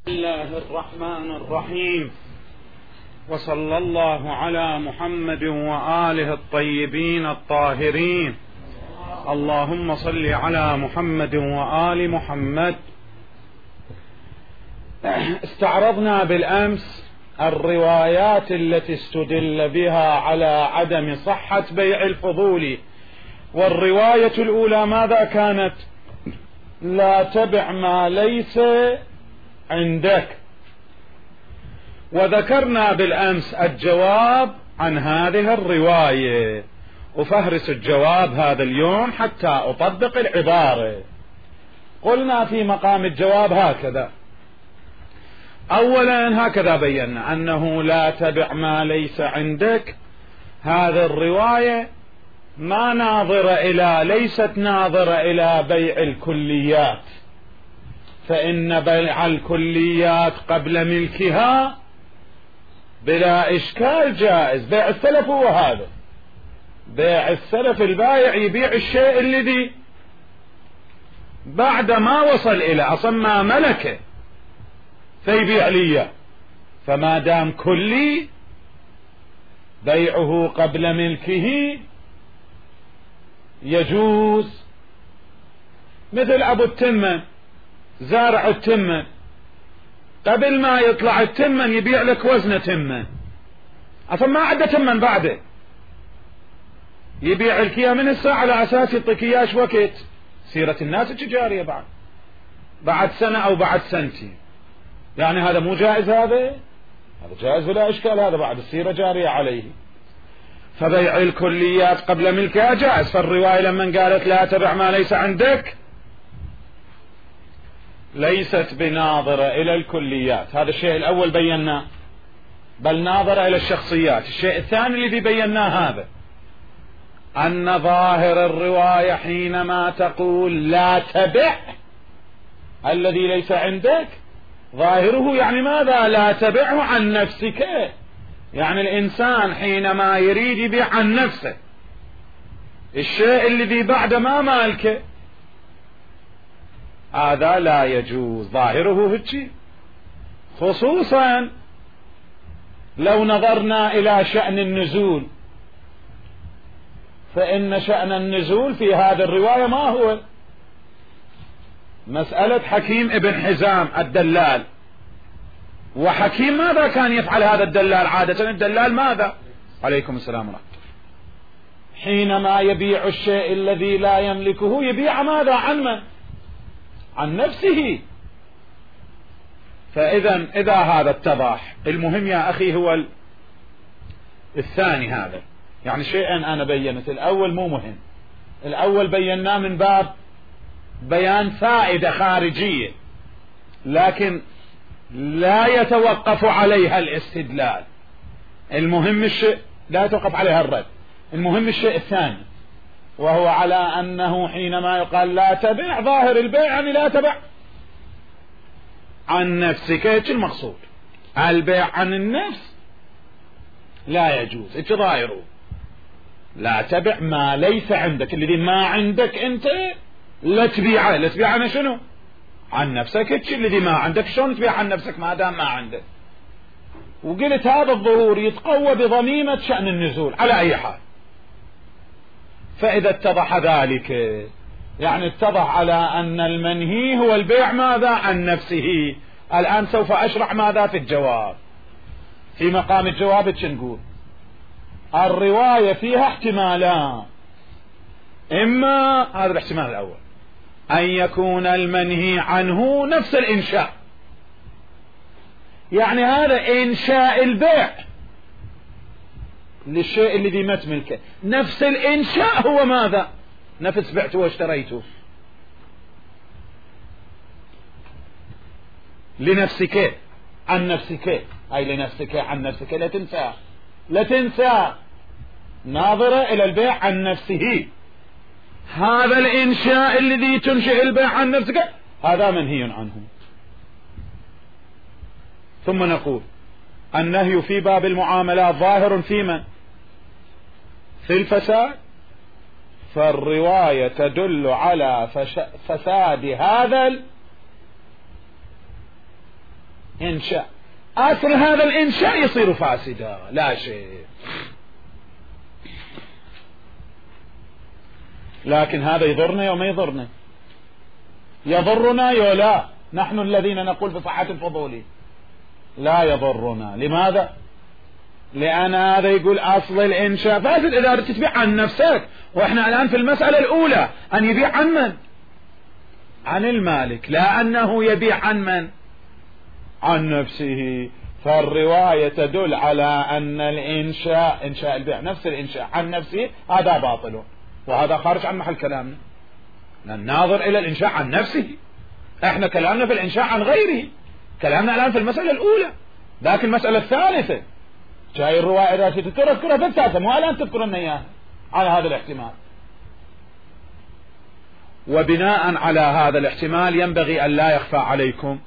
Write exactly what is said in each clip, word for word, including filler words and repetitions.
بسم الله الرحمن الرحيم، وصلى الله على محمد وآله الطيبين الطاهرين. اللهم صل على محمد وآل محمد. استعرضنا بالأمس الروايات التي استدل بها على عدم صحة بيع الفضول، والرواية الأولى ماذا كانت؟ لا تبع ما ليس عندك. وذكرنا بالأمس الجواب عن هذه الرواية، وفهرس الجواب هذا اليوم حتى أطبق العبارة. قلنا في مقام الجواب هكذا: أولا هكذا بينا أنه لا تبع ما ليس عندك. هذه الرواية ما ناظرة إلى ليست ناظرة إلى بيع الكليات، فإن بيع الكليات قبل ملكها بلا إشكال جائز. بيع السلف هو هذا، بيع السلف البايع يبيع الشيء الذي بعد ما وصل إلى أصلا ما ملكه فيبيع لي، فما دام كلي بيعه قبل ملكه يجوز. مثل أبو التمن، زارع التمن، قبل ما يطلع التمن يبيع لك وزن تمن، أصلا ما عنده تمن بعده، يبيع لك اياه من الساعة على أساس يعطيك اياه وقت. سيرة الناس التجارية بعد بعد سنة أو بعد سنتين، يعني هذا مو جائز؟ هذا هذا جائز ولا إشكال، هذا بعد السيرة جارية عليه. فبيع الكليات قبل ملكها جائز. فالرواية لما قالت لا تبع ما ليس عندك ليست بناظرة إلى الكليات، هذا الشيء الأول بيناه، بل ناظرة إلى الشخصيات. الشيء الثاني الذي بيناه هذا أن ظاهر الرواية حينما تقول لا تبع الذي ليس عندك، ظاهره يعني ماذا؟ لا تبعه عن نفسك. يعني الإنسان حينما يريد يبيع عن نفسه الشيء الذي بعد ما مالكه، هذا لا يجوز. ظاهره هيك، خصوصا لو نظرنا إلى شأن النزول، فإن شأن النزول في هذه الرواية ما هو؟ مسألة حكيم ابن حزام الدلال. وحكيم ماذا كان يفعل هذا الدلال عادة؟ الدلال ماذا؟ عليكم السلام ورحمة الله. حينما يبيع الشيء الذي لا يملكه يبيع ماذا؟ عن من؟ عن نفسه. فإذا إذا هذا اتضح، المهم يا أخي هو الثاني هذا. يعني شيئا أنا بينت الأول مو مهم، الأول بيناه من باب بيان فائدة خارجية، لكن لا يتوقف عليها الاستدلال. المهم الشيء لا يتوقف عليها الرد. المهم الشيء الثاني، وهو على أنه حينما يقال لا تبع، ظاهر البيع يعني لا تبع عن نفسك. ايش المقصود؟ البيع عن النفس لا يجوز. ايش ظاهره؟ لا تبع ما ليس عندك، الذي ما عندك انت لا تبيعه. لا تبيع عن شنو؟ عن نفسك. ايش الذي ما عندك شلون تبيع عن نفسك ما دام ما عندك؟ وقلت هذا الظهور يتقوى بضميمة شأن النزول على أي حال. فإذا اتضح ذلك، يعني اتضح على أن المنهي هو البيع ماذا؟ عن نفسه. الآن سوف أشرح ماذا في الجواب. في مقام الجواب ايش نقول؟ الرواية فيها احتمالان. إما هذا الاحتمال الأول، أن يكون المنهي عنه نفس الإنشاء، يعني هذا إنشاء البيع للشيء الذي ما تملكه، نفس الإنشاء هو ماذا؟ نفس بعته واشتريته لنفسك عن نفسك، أي لنفسك عن نفسك. لا تنسى لا تنسى ناظرة إلى البيع عن نفسه. هذا الإنشاء الذي تنشئ البيع عن نفسك هذا منهي عنه. ثم نقول النهي في باب المعاملات ظاهر في من؟ في الفساد. فالرواية تدل على فساد هذا إنشاء، أصل هذا الإنشاء يصير فاسدا لا شيء. لكن هذا يضرنا يوم يضرنا، يضرنا يو لا، نحن الذين نقول بصحة الفضولي لا يضرنا. لماذا؟ لأن هذا يقول أصل الإنشاء فاسد إذا تبيع عن نفسك، وإحنا الآن في المسألة الأولى أن يبيع عن من؟ عن المالك، لا أنه يبيع عن من؟ عن نفسه. فالرواية تدل على أن الإنشاء، إنشاء البيع نفس الإنشاء عن نفسه، هذا باطل، وهذا خارج عن محل كلامنا. نناظر إلى الإنشاء عن نفسه، إحنا كلامنا في الإنشاء عن غيره، كلامنا الآن في المسألة الأولى. لكن المسألة الثالثة جاي الرواية إذا تذكرها تذكرها في الثالثة، مو الآن تذكرنا إياها على هذا الاحتمال. وبناء على هذا الاحتمال ينبغي أن لا يخفى عليكم،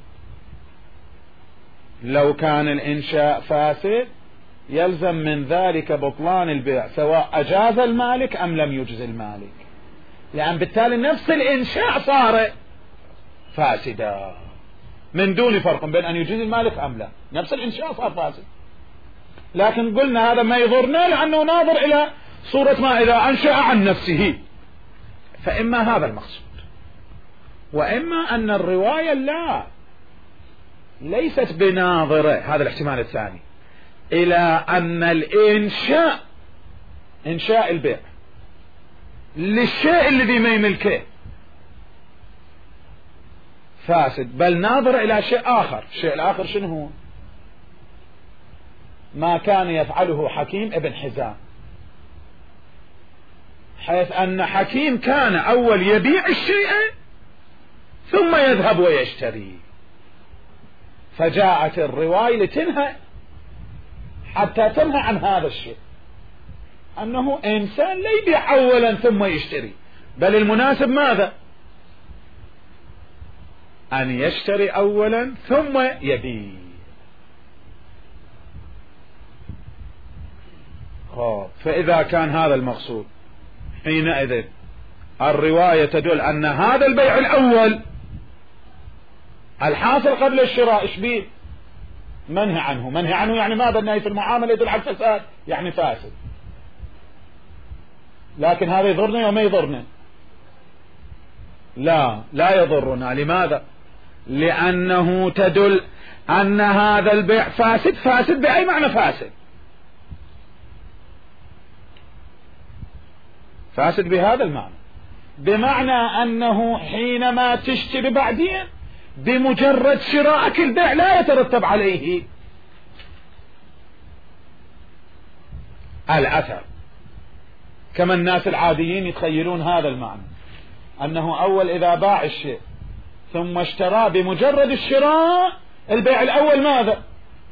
لو كان الإنشاء فاسد يلزم من ذلك بطلان البيع سواء أجاز المالك أم لم يجز المالك، لأن بالتالي نفس الإنشاء صار فاسدا من دون فرق بين أن يجيز المالك أم لا، نفس الإنشاء صار فاسد. لكن قلنا هذا ما يضرنا لأنه ناظر إلى صورة ما إذا أنشأ عن نفسه، فإما هذا المقصود، وإما أن الرواية لا ليست بناظرة، هذا الاحتمال الثاني، إلى أن الإنشاء إنشاء البيع للشيء الذي ما يملكه فاسد، بل ناظر إلى شيء آخر. الشيء الآخر شنو هو؟ ما كان يفعله حكيم ابن حزام، حيث أن حكيم كان أول يبيع الشيء ثم يذهب ويشتري، فجاءت الرواية لتنهى حتى تنهى عن هذا الشيء، أنه إنسان لا يبيع أولا ثم يشتري، بل المناسب ماذا؟ أن يشتري أولا ثم يبيع. فإذا كان هذا المقصود حينئذ الرواية تدل أن هذا البيع الأول الحاصل قبل الشراء إيش بيه؟ منهي عنه. منهي عنه يعني ماذا؟ النهي في المعاملة يدل على الفساد، يعني فاسد. لكن هذا يضرنا وما يضرنا؟ لا لا يضرنا. لماذا؟ لأنه تدل أن هذا البيع فاسد. فاسد بأي معنى فاسد؟ فاسد بهذا المعنى، بمعنى أنه حينما تشتري بعدين بمجرد شراءك البيع لا يترتب عليه الأثر، كما الناس العاديين يتخيلون هذا المعنى، أنه أول إذا باع الشيء ثم اشتراه بمجرد الشراء البيع الأول ماذا؟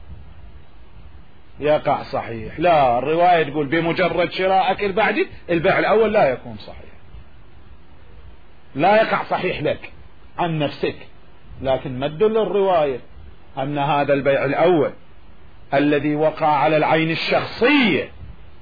يقع صحيح. لا، الرواية تقول بمجرد شراءك البعدي البيع الأول لا يكون صحيح، لا يقع صحيح لك عن نفسك. لكن ما تدل الرواية أن هذا البيع الأول الذي وقع على العين الشخصية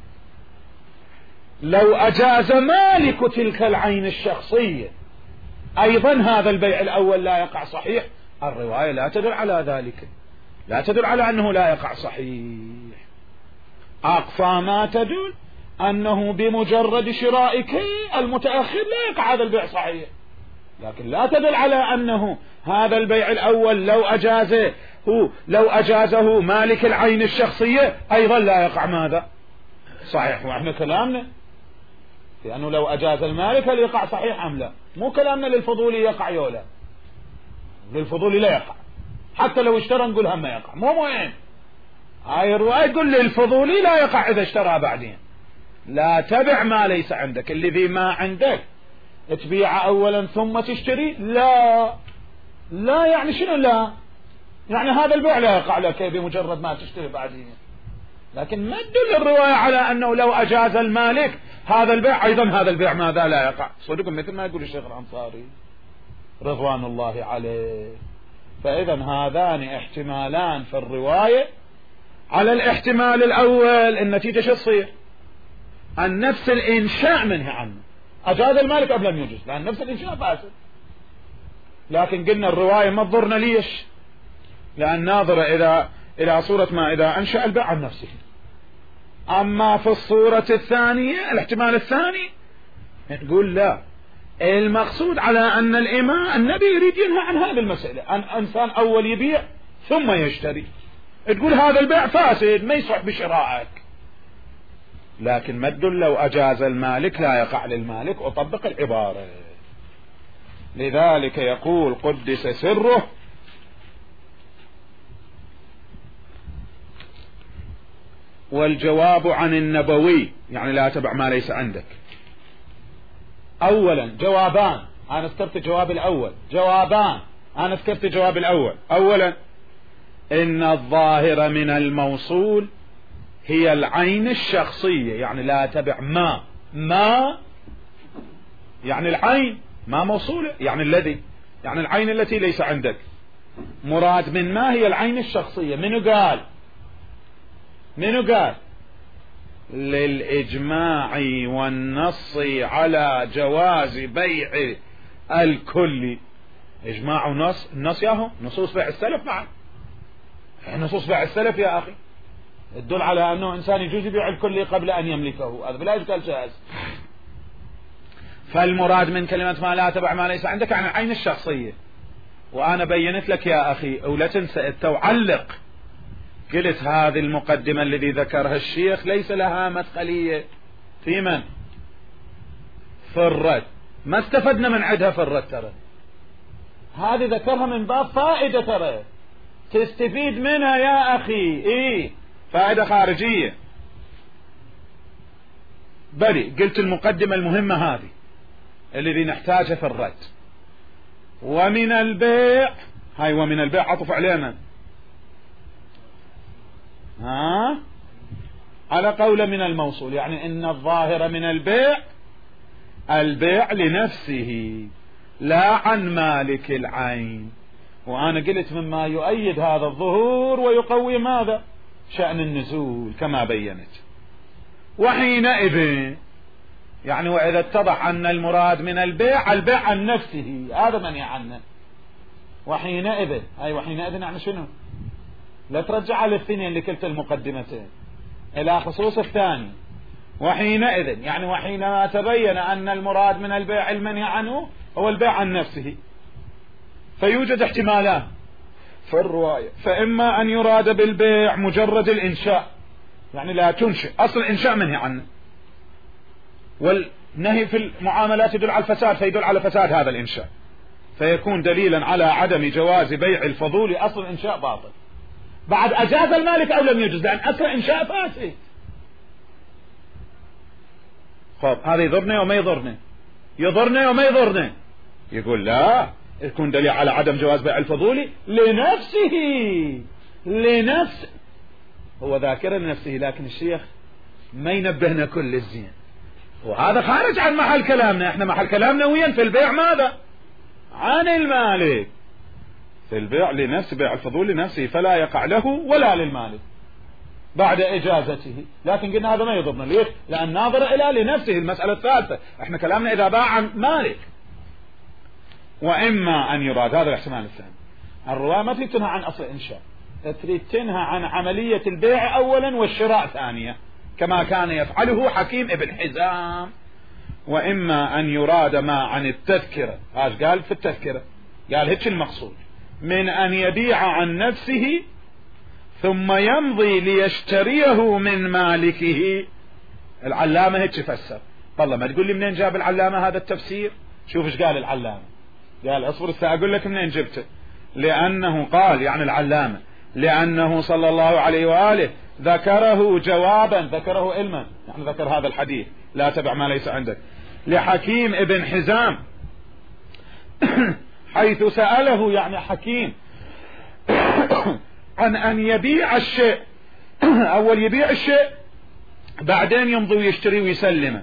لو أجاز مالك تلك العين الشخصية أيضا هذا البيع الأول لا يقع صحيح. الرواية لا تدل على ذلك، لا تدل على أنه لا يقع صحيح. أقصى ما تدل أنه بمجرد شرائك المتأخر لا يقع هذا البيع صحيح، لكن لا تدل على أنه هذا البيع الأول لو أجازه هو لو أجازه مالك العين الشخصية أيضا لا يقع ماذا؟ صحيح. وإحنا كلامنا لأنه لو أجاز المالك هل يقع صحيح أم لا؟ مو كلامنا للفضولي يقع يولا، للفضولي لا يقع، حتى لو اشترى نقول هم ما يقع، مو مهم. هاي الرواية تقول للفضولي لا يقع إذا اشترى بعدين. لا تبع ما ليس عندك، الذي ما عندك تبيع أولا ثم تشتري. لا لا يعني شنو؟ لا يعني هذا البيع لا يقع لك بمجرد ما تشتري بعدين. لكن ما تدل الرواية على أنه لو أجاز المالك هذا البيع أيضا هذا البيع ماذا؟ لا يقع. صدقكم مثل ما يقول الشيخ الأنصاري رضوان الله عليه. فإذا هذان احتمالان في الرواية. على الاحتمال الأول النتيجة شو تصير؟ أن نفس الإنشاء منهي عنه، أجاز المالك أم لم يجز، لأن نفس الإنشاء فاسد. لكن قلنا الرواية ما تضرنا. ليش؟ لأن ناظر إلى إلى صورة ما إذا أنشأ البيع عن نفسه. أما في الصورة الثانية الاحتمال الثاني تقول لا، المقصود على أن الإمام النبي يريد ينهى عن هذه المسألة، أن إنسان أول يبيع ثم يشتري، تقول هذا البيع فاسد ما يصح بشرائك، لكن ما تدل لو أجاز المالك لا يقع للمالك، أطبق العبارة. لذلك يقول قدس سره: والجواب عن النبوي يعني لا تبع ما ليس عندك. أولا جوابان، أنا ذكرت جواب الأول، جوابان أنا ذكرت جواب الأول. أولا إن الظاهر من الموصول هي العين الشخصية، يعني لا تبع ما ما يعني العين ما موصولة، يعني الذي يعني العين التي ليس عندك. مراد من ما هي العين الشخصية. منو قال منو قال للإجماع والنص على جواز بيع الكل. إجماع ونص، النص ياهو نصوص بيع السلف معا، نصوص بيع السلف يا أخي تدل على أنه إنسان يجوز يبيع الكل قبل أن يملكه، هذا بلا إشكال جائز. فالمراد من كلمة ما لا تبع ما ليس عندك عن العين الشخصية. وأنا بينت لك يا أخي ولا تنسى أنت وعلق، قلت هذه المقدمة الذي ذكرها الشيخ ليس لها مدخلية في من؟ في الرد، ما استفدنا من عدها في الرد، ترى هذه ذكرها من باب فائدة، ترى تستفيد منها يا أخي، إيه فائدة خارجية. بلي قلت المقدمة المهمة هذه الذي نحتاجها في الرد. ومن البيع، هاي ومن البيع عطف علينا ها على قول من الموصول، يعني ان الظاهر من البيع البيع لنفسه لا عن مالك العين. وانا قلت مما يؤيد هذا الظهور ويقوي ماذا؟ شأن النزول كما بينت. وحينئذ يعني واذا اتضح ان المراد من البيع البيع عن نفسه، هذا من يعنى. وحينئذ اي وحينئذ يعني شنو؟ لا ترجع للثانية اللي كلت المقدمتين الى خصوص الثاني. وحينئذ يعني وحينما تبين ان المراد من البيع المنهي عنه هو البيع عن نفسه، فيوجد احتمالان في الرواية. فاما ان يراد بالبيع مجرد الانشاء، يعني لا تنشئ، اصل الانشاء منهي عنه، والنهي في المعاملات يدل على الفساد فيدل على فساد هذا الانشاء، فيكون دليلا على عدم جواز بيع الفضول، اصل الانشاء باطل. بعد اجاز المالك او لم يجوز، لان اصل انشاء فاسد. خب هذا يضرني وما يضرني، يضرني وما يضرني. يقول لا، يكون دليل على عدم جواز بيع الفضول لنفسه، لنفسه هو ذاكر لنفسه، لكن الشيخ ما ينبهنا كل الزين، وهذا خارج عن محل كلامنا. احنا محل كلامنا وين؟ في البيع ماذا؟ عن المالك، في البيع لنفسه، بيع الفضول لنفسه فلا يقع له ولا للمالك بعد اجازته. لكن قلنا هذا ما يضرنا، ليش؟ لان ناظر الى لنفسه، المسألة الثالثة. احنا كلامنا اذا باع عن مالك. واما ان يراد، هذا الاحتمال الثاني، الرواية ما تريد تنهى عن اصل الانشاء، تريد تنهى عن عملية البيع اولا والشراء ثانية، كما كان يفعله حكيم ابن حزام. واما ان يراد ما عن التذكرة، هاش قال في التذكرة، قال هيك المقصود من ان يبيع عن نفسه ثم يمضي ليشتريه من مالكه. العلامة هيك فسر. والله ما تقول لي منين جاب العلامة هذا التفسير؟ شوف ايش قال العلامة، قال اصبر سأقول لك منين جبته. لانه قال يعني العلامة لانه صلى الله عليه وآله ذكره جوابا، ذكره علما، يعني ذكر هذا الحديث لا تبع ما ليس عندك لحكيم ابن حزام حيث سأله يعني حكيم عن ان يبيع الشيء اول يبيع الشيء بعدين يمضي ويشتري ويسلمه.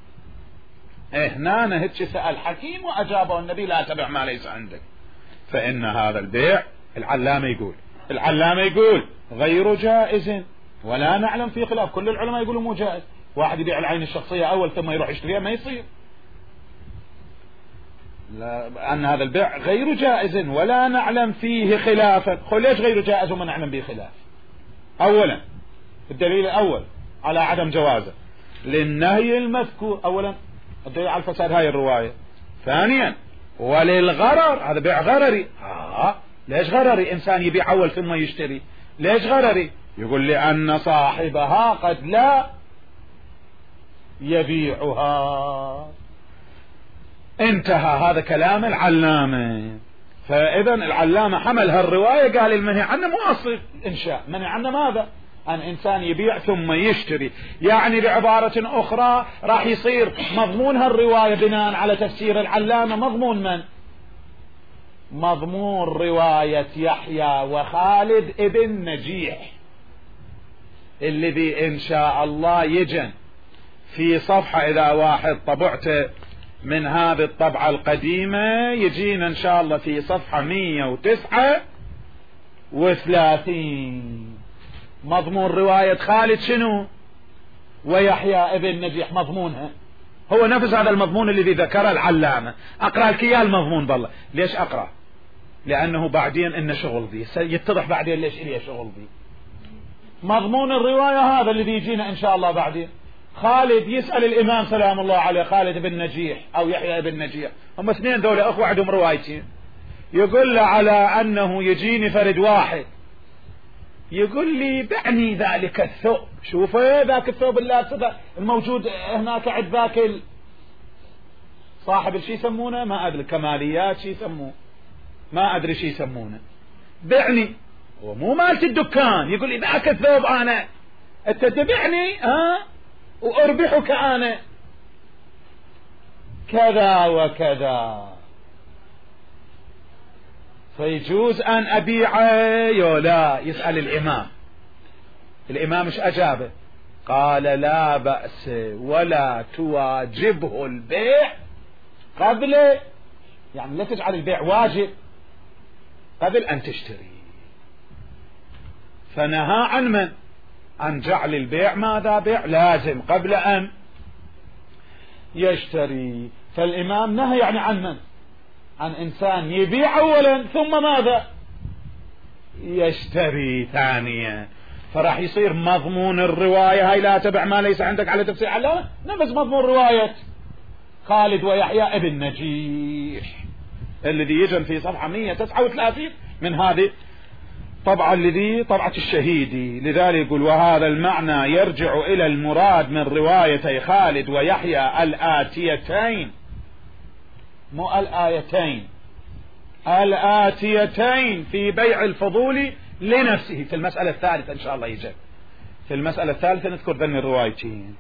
هنا هيك سأل حكيم واجابه النبي لا تبع ما ليس عندك. فان هذا البيع العلامة يقول العلامة يقول غير جائز، ولا نعلم في خلاف، كل العلماء يقولوا مو جائز. واحد يبيع العين الشخصية اول ثم يروح يشتريها، ما يصير. لا أن هذا البيع غير جائز ولا نعلم فيه خلافا. قل ليش غير جائز وما نعلم به خلاف؟ أولا الدليل الأول على عدم جوازه للنهي المذكور، أولا الدليل على الفساد هاي الرواية. ثانيا وللغرر، هذا بيع غرري. آه ليش غرري؟ إنسان يبيع أول ثم يشتري، ليش غرري؟ يقول لأن صاحبها قد لا يبيعها. انتهى هذا كلام العلامة. فإذا العلامة حمل هالرواية قال المنهي عنه مو أصل إنشاء، منهي عنه ماذا؟ أن إنسان يبيع ثم يشتري. يعني بعبارة أخرى راح يصير مضمون هالرواية بناء على تفسير العلامة مضمون من؟ مضمون رواية يحيى وخالد ابن نجيح الذي إن شاء الله يجن في صفحة، إذا واحد طبعته من هذه الطبعة القديمة يجينا إن شاء الله في صفحة مية وتسعة وثلاثين مضمون رواية خالد شنو ويحيى ابن نجيح. مضمونها هو نفس هذا المضمون الذي ذكره العلامة. أقرأ لك إياه المضمون. بالله ليش أقرأ؟ لأنه بعدين إن شغل ذي يتضح بعدين ليش إليه شغل ذي. مضمون الرواية هذا الذي يجينا إن شاء الله بعدين. خالد يسأل الإمام سلام الله عليه، خالد بن نجيح أو يحيى بن نجيح، هم اثنين دولة أخوة عندهم روايتين. يقول له على أنه يجيني فرد واحد يقول لي بعني ذلك الثوب. شوف ذاك الثوب اللي الموجود هناك عند ذاك صاحب الشي يسمونه ما أدري كماليات شي يسموه ما أدري شي يسمونه. بعني ومو مالت الدكان. يقول لي ذاك الثوب أنا أنت تبعني ها وأربحك أنا كذا وكذا. فيجوز أن أبيعه يو لا؟ يسأل الإمام. الإمام مش أجابه؟ قال لا بأس ولا تواجبه البيع قبل، يعني لا تجعل البيع واجب قبل أن تشتري. فنهى عن من؟ عن جعل البيع ماذا؟ بيع لازم قبل أن يشتري. فالإمام نهى يعني عن من؟ عن إنسان يبيع أولا ثم ماذا؟ يشتري ثانيا. فراح يصير مضمون الرواية هاي لا تبع ما ليس عندك على تفسير علامة نفس مضمون رواية خالد ويحيى ابن نجيح الذي يجن في صفحة مية وتسعة وثلاثين من هذه طبعا الذي طبعة الشهيدي. لذلك يقول وهذا المعنى يرجع إلى المراد من روايتي خالد ويحيى الآتيتين، مو الآيتين، الآتيتين في بيع الفضول لنفسه. في المسألة الثالثة إن شاء الله يجي في المسألة الثالثة نذكر ذن الروايتين.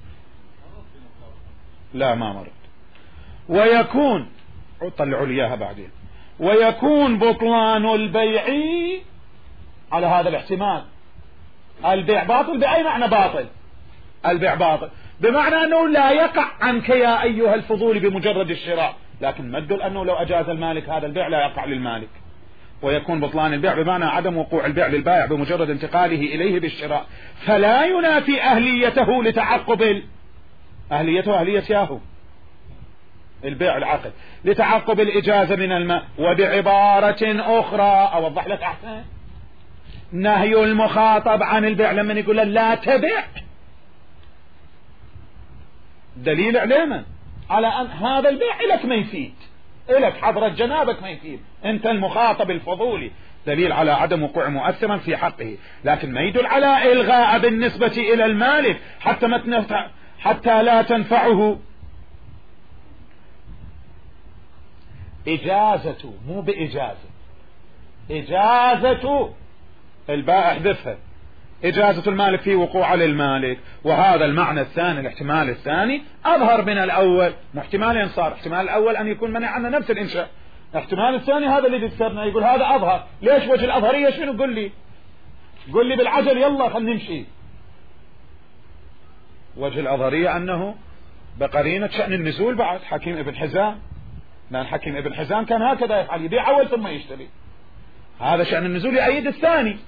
لا ما مرد. ويكون طلعوا لي إياها بعدين. ويكون بطلان البيع على هذا الاحتمال. البيع باطل بأي معنى باطل؟ البيع باطل بمعنى أنه لا يقع عنك يا أيها الفضول بمجرد الشراء، لكن ما تدل أنه لو أجاز المالك هذا البيع لا يقع للمالك. ويكون بطلان البيع بمعنى عدم وقوع البيع للبائع بمجرد انتقاله إليه بالشراء، فلا ينافي أهليته لتعقب أهليته أهلية ياهو البيع العقد لتعقب الإجازة من الماء. وبعبارة أخرى أوضح لك أحسن، نهي المخاطب عن البيع لما يقول لا تبيع دليل علما على أن هذا البيع لك ما يفيد، لك حضرة جنابك ما يفيد، أنت المخاطب الفضولي، دليل على عدم وقوع مؤثرا في حقه، لكن ما يدل على إلغاء بالنسبة إلى المالك حتى ما تنفع حتى لا تنفعه إجازته، مو بإجازة، إجازة البائع احذفها، إجازة المالك في وقوع للمالك. وهذا المعنى الثاني الاحتمال الثاني أظهر من الأول، محتمالين صار، احتمال الأول أن يكون منع عنا نفس الإنشاء، احتمال الثاني هذا اللي ذكرنا يقول هذا أظهر. ليش وجه الأظهرية شنو؟ قل لي قل لي بالعجل يلا خلنا نمشي. وجه الأظهرية أنه بقرينة شأن النزول بعد حكيم ابن حزام، لأن حكيم ابن حزام كان هكذا يفعل، يبيع أول ثم يشتري، هذا شأن النزول يؤيد الثاني.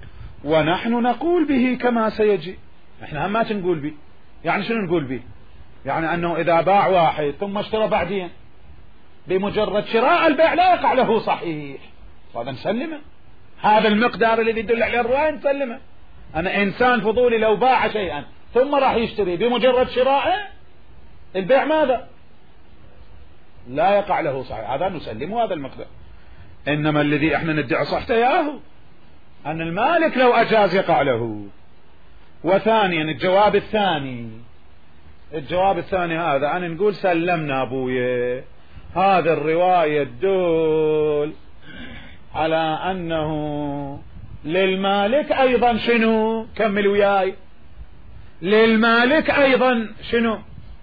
ونحن نقول به كما سيجي، احنا هم ما نقول به، يعني شنو نقول به؟ يعني أنه إذا باع واحد ثم اشترى بعدين بمجرد شراء البيع لا يقع له صحيح، هذا نسلمه. هذا المقدار الذي يدل عليه الرواية نسلمه. أنا إنسان فضولي لو باع شيئا ثم راح يشتري بمجرد شرائه البيع ماذا؟ لا يقع له صحيح، هذا نسلمه هذا المقدار. إنما الذي احنا ندعي صحته ياهو أن المالك لو أجاز يقع له. وثانيا الجواب الثاني الجواب الثاني هذا أنا نقول سلمنا أبويا، هذا الرواية تدل على أنه للمالك أيضا شنو؟ كمل وياي. للمالك أيضا شنو؟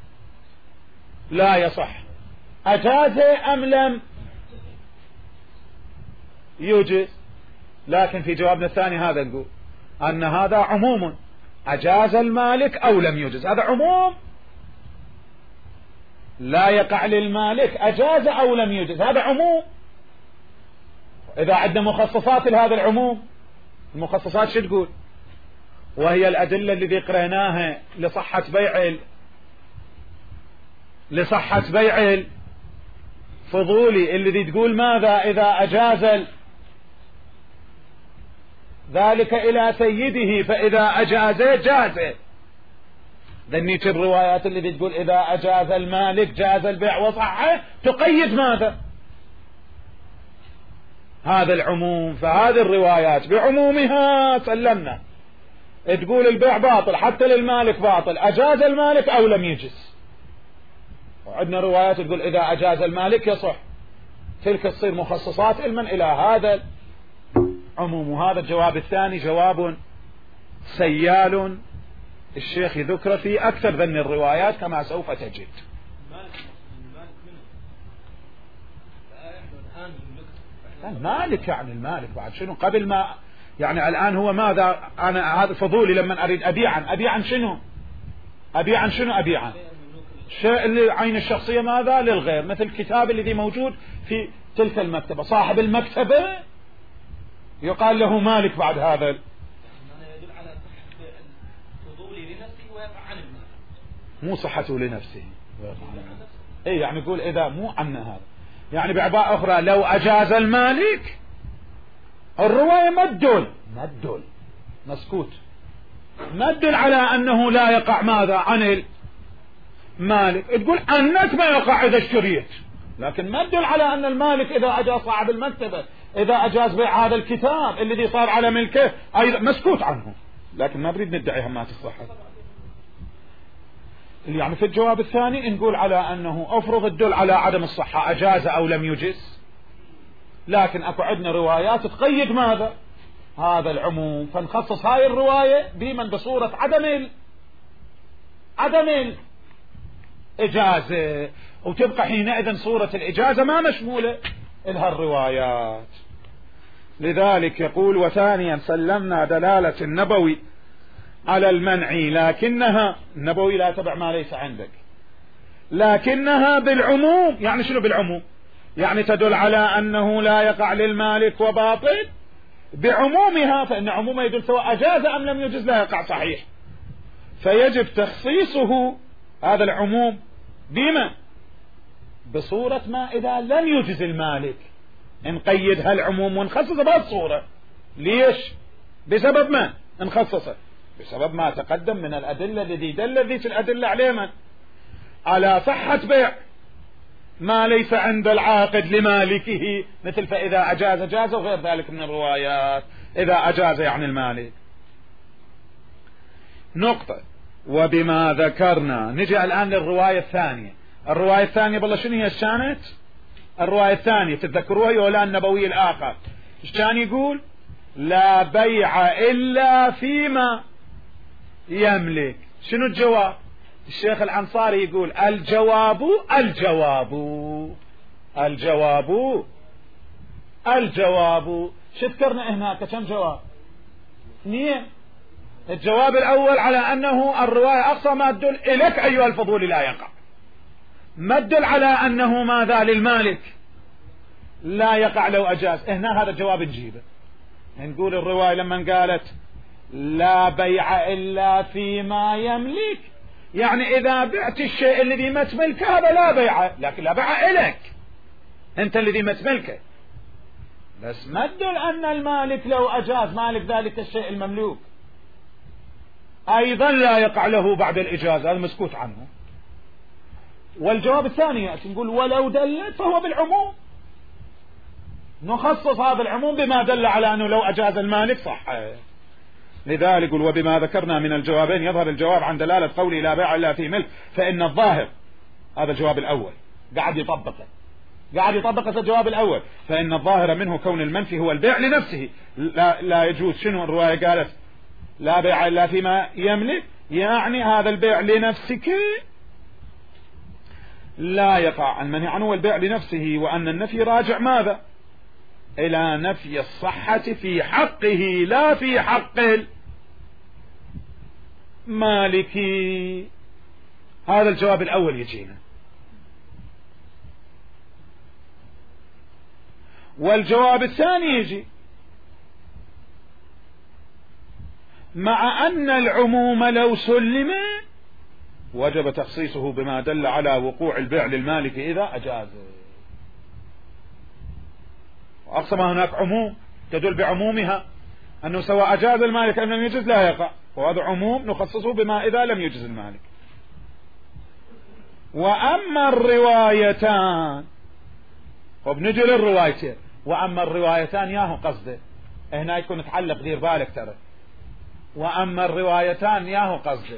لا يصح، أجاز أم لم يوجز. لكن في جوابنا الثاني هذا نقول أن هذا عموم، أجاز المالك أو لم يوجز، هذا عموم لا يقع للمالك أجاز أو لم يوجز، هذا عموم. إذا عندنا مخصصات لهذا العموم، المخصصات شو تقول؟ وهي الأدلة التي قرأناها لصحة بيع لصحة بيع الفضولي الذي تقول ماذا؟ إذا أجاز ذلك إلى سيده فإذا أجاز جاز. ذنيك الروايات التي تقول إذا أجاز المالك جاز البيع وصحه، تقيد ماذا؟ هذا العموم. فهذه الروايات بعمومها سلمنا، تقول البيع باطل حتى للمالك باطل، أجاز المالك أو لم يجز. وعندنا روايات تقول إذا أجاز المالك يصح، تلك تصير مخصصات علما إلى هذا عموم. وهذا الجواب الثاني جواب سيال الشيخ ذكر في أكثر ذن الروايات كما سوف تجد. المالك يعني المالك بعد شنو قبل ما يعني الآن هو ماذا؟ أنا هذا فضولي لما أريد أبيعا أبيعا شنو؟ أبيعا شنو أبيعا؟ الشيء اللي عين الشخصية ماذا؟ للغير، مثل الكتاب الذي موجود في تلك المكتبة، صاحب المكتبة يقال له مالك بعد هذا. يدل على صحة الفضولي لنفسه ويقع عن المال، مو صحته لنفسه اي يعني يقول إذا مو عنا هذا، يعني بعبارة أخرى لو أجاز المالك الرواية ما تدل ما تدل مسكوت، ما تدل على أنه لا يقع ماذا عن المالك، تقول أنك ما يقع إذا اشتريت، لكن ما تدل على أن المالك إذا أجاز صاحب المكتبة إذا أجاز بيع هذا الكتاب الذي صار على ملكه أيضا مسكوت عنه. لكن ما بريد ندعي همات الصحة. يعني في الجواب الثاني نقول على أنه أفرض الدل على عدم الصحة أجاز أو لم يجز، لكن أكو عندنا روايات تقيد ماذا؟ هذا العموم، فنخصص هاي الرواية بمن بصورة عدم ال... عدم الإجازة، وتبقى حينئذ صورة الإجازة ما مشمولة إلها الروايات. لذلك يقول وثانيا سلمنا دلالة النبوي على المنع، لكنها النبوي لا تبع ما ليس عندك، لكنها بالعموم. يعني شنو بالعموم؟ يعني تدل على أنه لا يقع للمالك وباطل بعمومها، فإن عمومها يدل سواء أجاز أم لم يجز لا يقع صحيح، فيجب تخصيصه هذا العموم بما بصورة ما إذا لم يجز المالك نقيد هالعموم ونخصصه بهالصورة. ليش؟ بسبب ما نخصصه؟ بسبب ما تقدم من الأدلة الذي دل ذيك الأدلة عليه من؟ على صحة بيع ما ليس عند العاقد لمالكه، مثل فإذا أجاز جاز وغير ذلك من الروايات. إذا أجاز يعني المالك. نقطة. وبما ذكرنا نجي الآن للرواية الثانية. الرواية الثانية بالله شنو هي الشانت؟ الرواية الثانية تتذكروها يولا النبوي الآخر الشان يقول لا بيع إلا فيما يملك. شنو الجواب؟ الشيخ العنصاري يقول الجواب الجواب الجواب الجواب. شذكرنا هناك كم جواب؟ اثنين. الجواب الأول على أنه الرواية أقصى ما تدل إليك أيها الفضول لا يقع، ما تدل على أنه ماذا للمالك لا يقع لو أجاز. هنا هذا الجواب نجيبه، نقول الرواية لما قالت لا بيع إلا فيما يملك يعني إذا بعت الشيء الذي ما تملكه هذا لا بيعه، لكن لا بيعه إلك أنت الذي ما تملكه. بس ما تدل أن المالك لو أجاز مالك ذلك الشيء المملوك أيضا لا يقع له بعد الإجازة، هذا مسكوت عنه. والجواب الثاني يأتي نقول ولو دلت فهو بالعموم، نخصص هذا العموم بما دل على أنه لو أجاز المالك صح. لذلك يقول وبما ذكرنا من الجوابين يظهر الجواب عن دلالة قولي لا بيع إلا في ملك، فإن الظاهر، هذا الجواب الأول قاعد يطبقه قاعد يطبق الجواب الأول، فإن الظاهر منه كون المنفي هو البيع لنفسه. لا, لا يجوز. شنو الرواية قالت لا بيع إلا فيما يملك، يعني هذا البيع لنفسك لا يقع المنهي عنه والبيع لنفسه، وأن النفي راجع ماذا إلى نفي الصحة في حقه لا في حق المالكي. هذا الجواب الأول يجينا. والجواب الثاني يجي مع أن العموم لو سلم وجب تخصيصه بما دل على وقوع البيع للمالك إذا أجاز. وأقصى ما هناك عموم تدل بعمومها أنه سواء أجاز المالك أم لم يجز لا يقع، وهذا عموم نخصصه بما إذا لم يجز المالك. وأما الروايتان، وبنجي للروايتين، وأما الروايتان ياهو قصده هنا يكون نتعلق دير بالك ترى، وأما الروايتان ياهو قصده.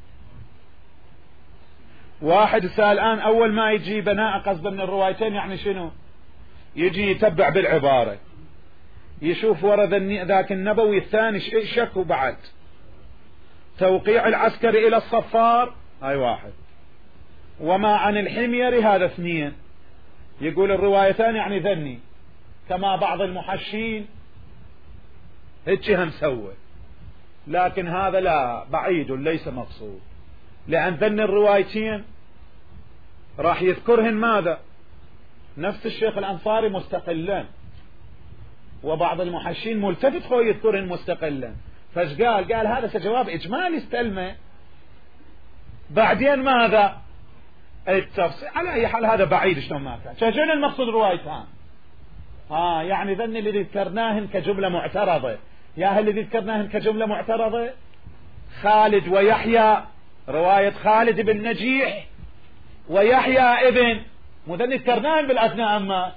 واحد سأل الآن أول ما يجي بناء قصده من الروايتين يعني شنو؟ يجي يتبع بالعبارة يشوف ورد ذاك النبوي الثاني شك بعد توقيع العسكري إلى الصفار هاي واحد، وما عن الحميري هذا اثنين. يقول الروايتان يعني ذني كما بعض المحشين هيك هم سوى، لكن هذا لا بعيد ليس مقصود، لأن ذن الروايتين راح يذكرهن ماذا نفس الشيخ الأنصاري مستقلا، وبعض المحشين ملتفت خو يذكرهن مستقلا. فاش قال قال هذا كجواب إجمالي استلمه، بعدين ماذا التفصيل. على أي حال هذا بعيد شلون ما كان. شجن المقصود روايتان آه يعني ذن اللي ذكرناهن كجملة معترضة، يا هل اللي ذكرناهن كجملة معترضة خالد ويحيى، رواية خالد بن نجيح ويحيى ابن مذن ذكرناهن بالأثناء مات.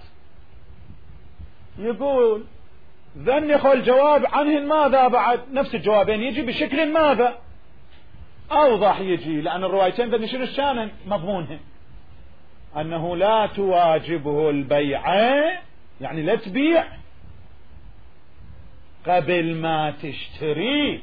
يقول ذن خو الجواب عنهن ماذا بعد نفس الجوابين يجي بشكل ماذا أوضح يجي، لأن الروايتين ذن شنو الشان مضمونهن أنه لا تواجبه البيع، يعني لا تبيع قبل ما تشتري.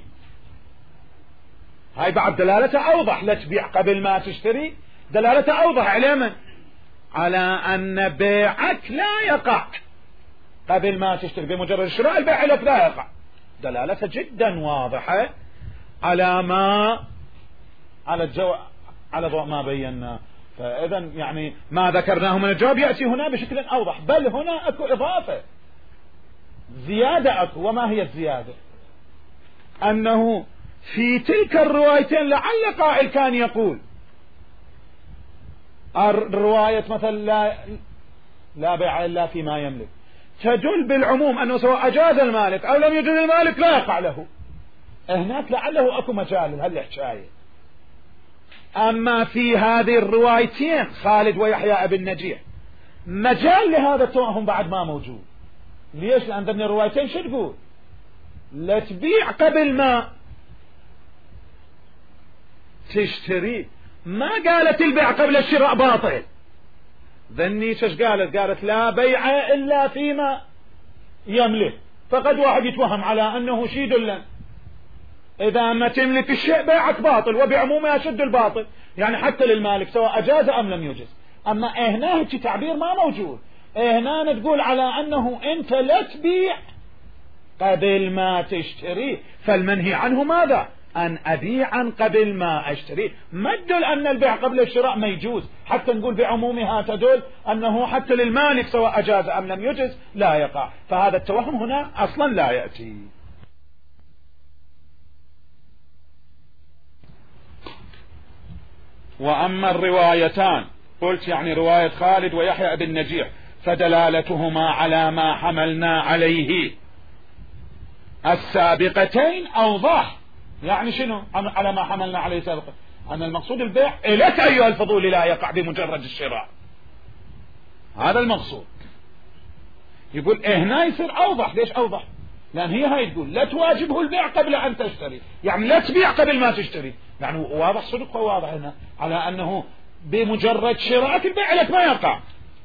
هاي بعد دلالته أوضح، لا تبيع قبل ما تشتري دلالته أوضح على من؟ على أن بيعك لا يقع قبل ما تشتري، بمجرد شراء البيع لك لا يقع. دلالته جدا واضحة على ما على الجو على ضوء ما بينا. فإذا يعني ما ذكرناه من الجواب يأتي هنا بشكل أوضح، بل هنا أكو إضافة زيادة أكو. وما هي الزيادة؟ أنه في تلك الروايتين لعل قائل كان يقول الرواية مثلا لا, لا بيع إلا فيما يملك تدل بالعموم أنه سواء أجاز المالك أو لم يجوز المالك لا يقع له. هناك لعله أكو مجال هالحكاية. أما في هذه الروايتين خالد ويحيى ابن نجيح مجال لهذا التوهم بعد ما موجود. ليش؟ لأن ضمن الروايتين شو تقول؟ لا تبيع قبل ما تشتري، ما قالت البيع قبل الشراء باطل. ذني شش قالت؟ قالت لا بيع إلا فيما يملك. فقد واحد يتوهم على أنه شيء دلا إذا ما تملك الشيء بيعك باطل، وبعمومه يشد الباطل، يعني حتى للمالك سواء أجاز أم لم يجز. أما هنا هيك تعبير ما موجود. هنا تقول على أنه أنت لا تبيع قبل ما تشتري، فالمنهي عنه ماذا؟ أن أبيعا قبل ما أشتري. ما تدل أن البيع قبل الشراء ما يجوز، حتى نقول بعمومها تدل أنه حتى للمالك سواء أجاز أم لم يجز لا يقع. فهذا التوهم هنا أصلا لا يأتي. وأما الروايتان قلت يعني رواية خالد ويحيى بن نجيح فدلالتهما على ما حملنا عليه السابقتين أوضح. يعني شنو على ما حملنا عليه سابقا؟ أن المقصود البيع إليك أيها الفضول لا يقع بمجرد الشراء، هذا المقصود. يقول هنا يصير أوضح. ليش أوضح؟ لأن هي هاي تقول لا تواجبه البيع قبل أن تشتري، يعني لا تبيع قبل ما تشتري. يعني واضح صدق واضح هنا على أنه بمجرد شراء البيع لك ما يقع.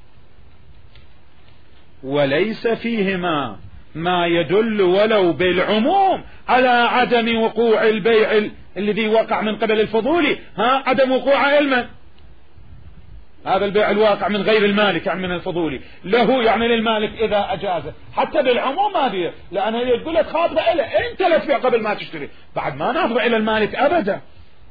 وليس فيهما ما يدل ولو بالعموم على عدم وقوع البيع الذي وقع من قبل الفضولي. ها عدم وقوع علما، هذا البيع الواقع من غير المالك يعني من الفضولي له، يعني للمالك إذا أجازه. حتى بالعموم ما بيه، لأنه يقول لك خاطبة إله أنت لا تبيع قبل ما تشتري، بعد ما ناظر إلى المالك أبدا.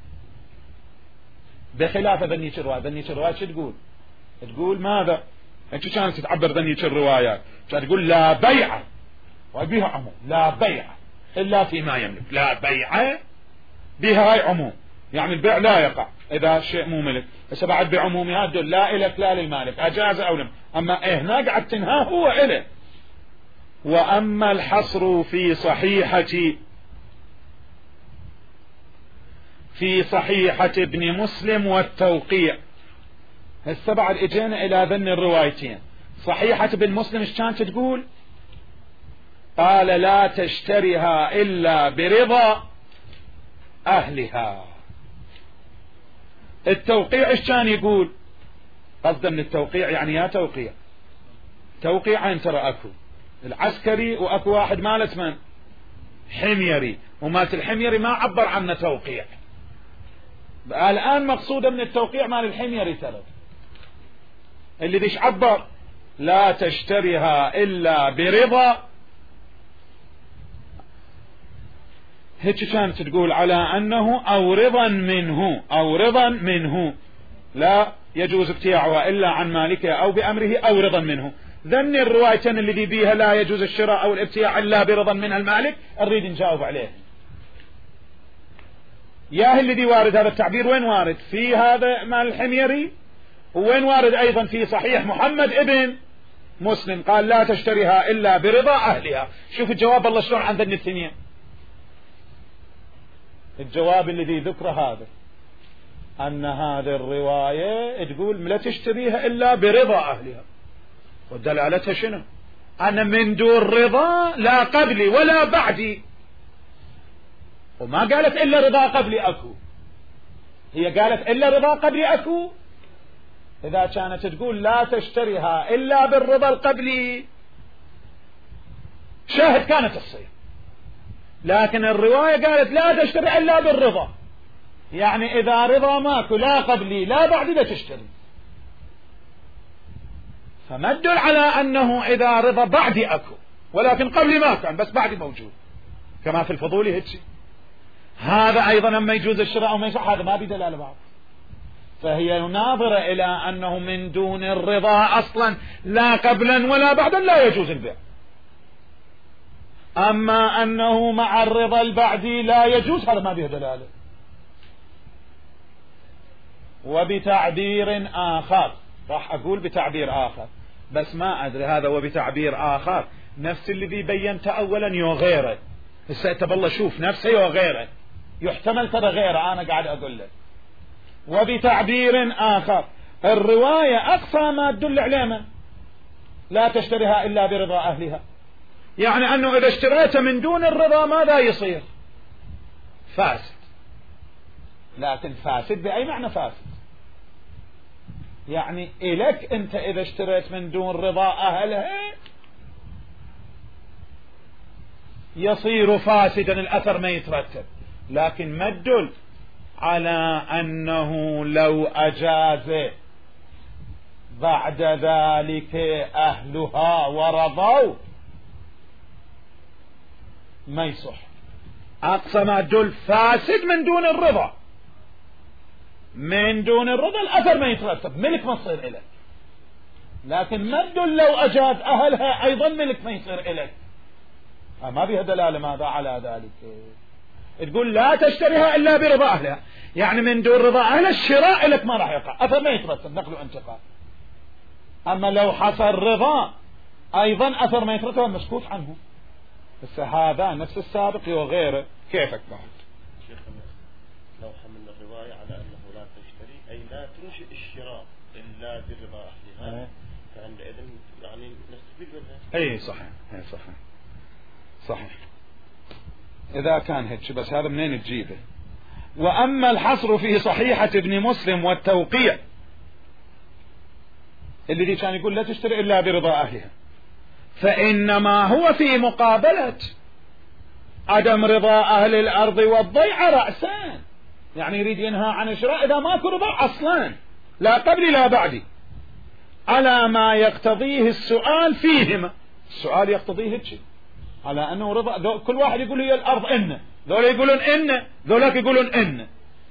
بخلاف ذنيك الرواية. ذنيك الرواية شو تقول؟ تقول ماذا؟ انت كانت تعبر ذنيك الروايات كانت تقول لا بيع، وبيها عموم، لا بيع إلا فيما يملك. لا بيع بها هاي عموم، يعني البيع لا يقع إذا شيء مو ملك. بس بعد بعمومها تدل لا إلك لا للمالك أجاز أو لم. أما هنا قاعد تنهى هو إله. وأما الحصر في صحيحة في صحيحة ابن مسلم والتوقيع، هسه بعد اجينا الى ذن الروايتين. صحيحة ابن مسلم ايش كانت تقول؟ قال لا تشتريها الا برضا اهلها. التوقيع ايش كان يقول؟ قصده من التوقيع يعني يا توقيع، توقيعين ترى اكو، العسكري واكو واحد مالت من حميري، ومالت الحميري ما عبر عنه توقيع. الآن مقصودة من التوقيع مال الحميري ترى اللي ديش عبر لا تشتريها إلا برضا. هيك كانت تقول على أنه أو رضا منه أو رضا منه لا يجوز ابتياعها إلا عن مالكها أو بأمره أو رضا منه. ذن الروايتين اللي بيها لا يجوز الشراء أو الابتياع إلا برضا من المالك نريد نجاوب عليه. يا الذي وارد هذا التعبير وين وارد؟ في هذا مال الحميري، وين وارد أيضا في صحيح محمد ابن مسلم قال لا تشتريها إلا برضا أهلها. شوف الجواب الله شلون عن ذن الثنية. الجواب الذي ذكر هذا أن هذه الرواية تقول لا تشتريها إلا برضا أهلها، ودلالتها شنو؟ أنا من دون رضا لا قبلي ولا بعدي، وما قالت إلا رضا قبلي أكو، هي قالت إلا رضا قبلي أكو. إذا كانت تقول لا تشتريها إلا بالرضا القبلي شاهد كانت تصير، لكن الرواية قالت لا تشتري إلا بالرضا، يعني إذا رضا ماكو لا قبلي لا بعدي لا تشتري. فما تدل على أنه إذا رضا بعدي أكو، ولكن قبلي ما كان بس بعدي موجود، كما في الفضولي هيك. هذا أيضا لما يجوز الشراء وما يصح هذا ما بدلالة بعض. فهي ناظرة إلى أنه من دون الرضا أصلا لا قبلا ولا بعدا لا يجوز البيع، أما أنه مع الرضا البعدي لا يجوز هذا ما به دلالة. وبتعبير آخر، راح أقول بتعبير آخر بس ما أدري هذا وبتعبير آخر نفس الذي بينت أولا يو غيره، هسه بالله شوف نفسه يو غيره، يحتمل ترى غيره أنا قاعد أقول لك. وبتعبير آخر الرواية أقصى ما تدل عليه لا تشتريها إلا برضا أهلها، يعني أنه إذا اشتريت من دون الرضا ماذا يصير؟ فاسد. لكن فاسد بأي معنى فاسد؟ يعني إليك أنت إذا اشتريت من دون رضا أهلها يصير فاسدا، الأثر ما يترتب. لكن ما تدل على أنه لو أجاز بعد ذلك أهلها ورضوا ما يصح. أقصى ما تدل فاسد من دون الرضا، من دون الرضا الأثر ما يترتب، ملك ما يصير إليك. لكن ما تدل لو أجاز أهلها أيضا ملك ما يصير إليك، ما بها دلالة ماذا على ذلك. تقول لا تشتريها إلا برضا أهلها، يعني من دون رضا أهلها الشراء لك ما راح يقع، أثر ما يترتب نقل وانتقال. أما لو حصل رضا أيضا أثر ما يترتب مسكوت عنه. بس هذا نفس السابق وغيره. كيفك بعد شيخنا لو حملنا الرواية على أنه لا تشتري أي لا تنشئ الشراء إلا برضا أهلها، فعندئذ يعني نستفيد منها. أي صحيح، أي صحيح صحيح إذا كان هيك. بس هذا منين تجيبه؟ وأما الحصر في صحيحة ابن مسلم والتوقيع اللي دي كان يقول لا تشتري إلا برضا أهلها، فإنما هو في مقابلة عدم رضا أهل الأرض والضيعة رأسان، يعني يريد ينهى عن الشراء إذا ماكو رضا أصلا لا قبل لا بعد، على ما يقتضيه السؤال فيهما. السؤال يقتضيه هيك على أنه رضا، كل واحد يقول هي الأرض إن، ذولا يقولون إن، ذولاك يقولون إن،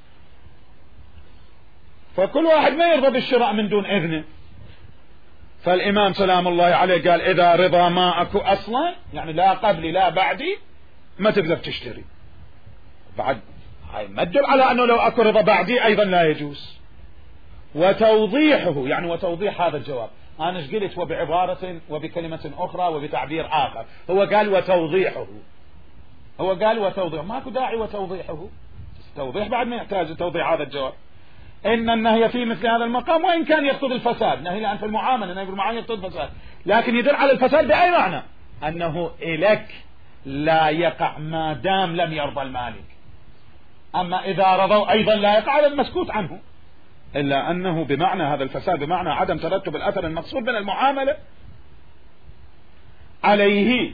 فكل واحد ما يرضى بالشراء من دون إذنه. فالإمام سلام الله عليه قال إذا رضا ما أكو أصلا، يعني لا قبلي لا بعدي، ما تقدر تشتري. بعد هاي ما تدل على أنه لو أكو رضا بعدي أيضا لا يجوز. وتوضيحه، يعني وتوضيح هذا الجواب، أنا ايش قلت وبعبارة وبكلمة أخرى وبتعبير آخر، هو قال وتوضيحه، هو قال وتوضيح، ماكو داعي وتوضيحه، توضيح بعد ما يحتاج توضيح هذا الجواب. إن النهي في مثل هذا المقام وإن كان يقتضي الفساد، نهي الآن في المعاملة، نهي في المعاملة يقتضي الفساد، لكن يدل على الفساد بأي معنى؟ أنه إليك لا يقع ما دام لم يرضى المالك، أما إذا رضوا أيضا لا يقع على المسكوت عنه، إلا أنه بمعنى هذا الفساد بمعنى عدم ترتب الأثر المقصود من المعاملة عليه.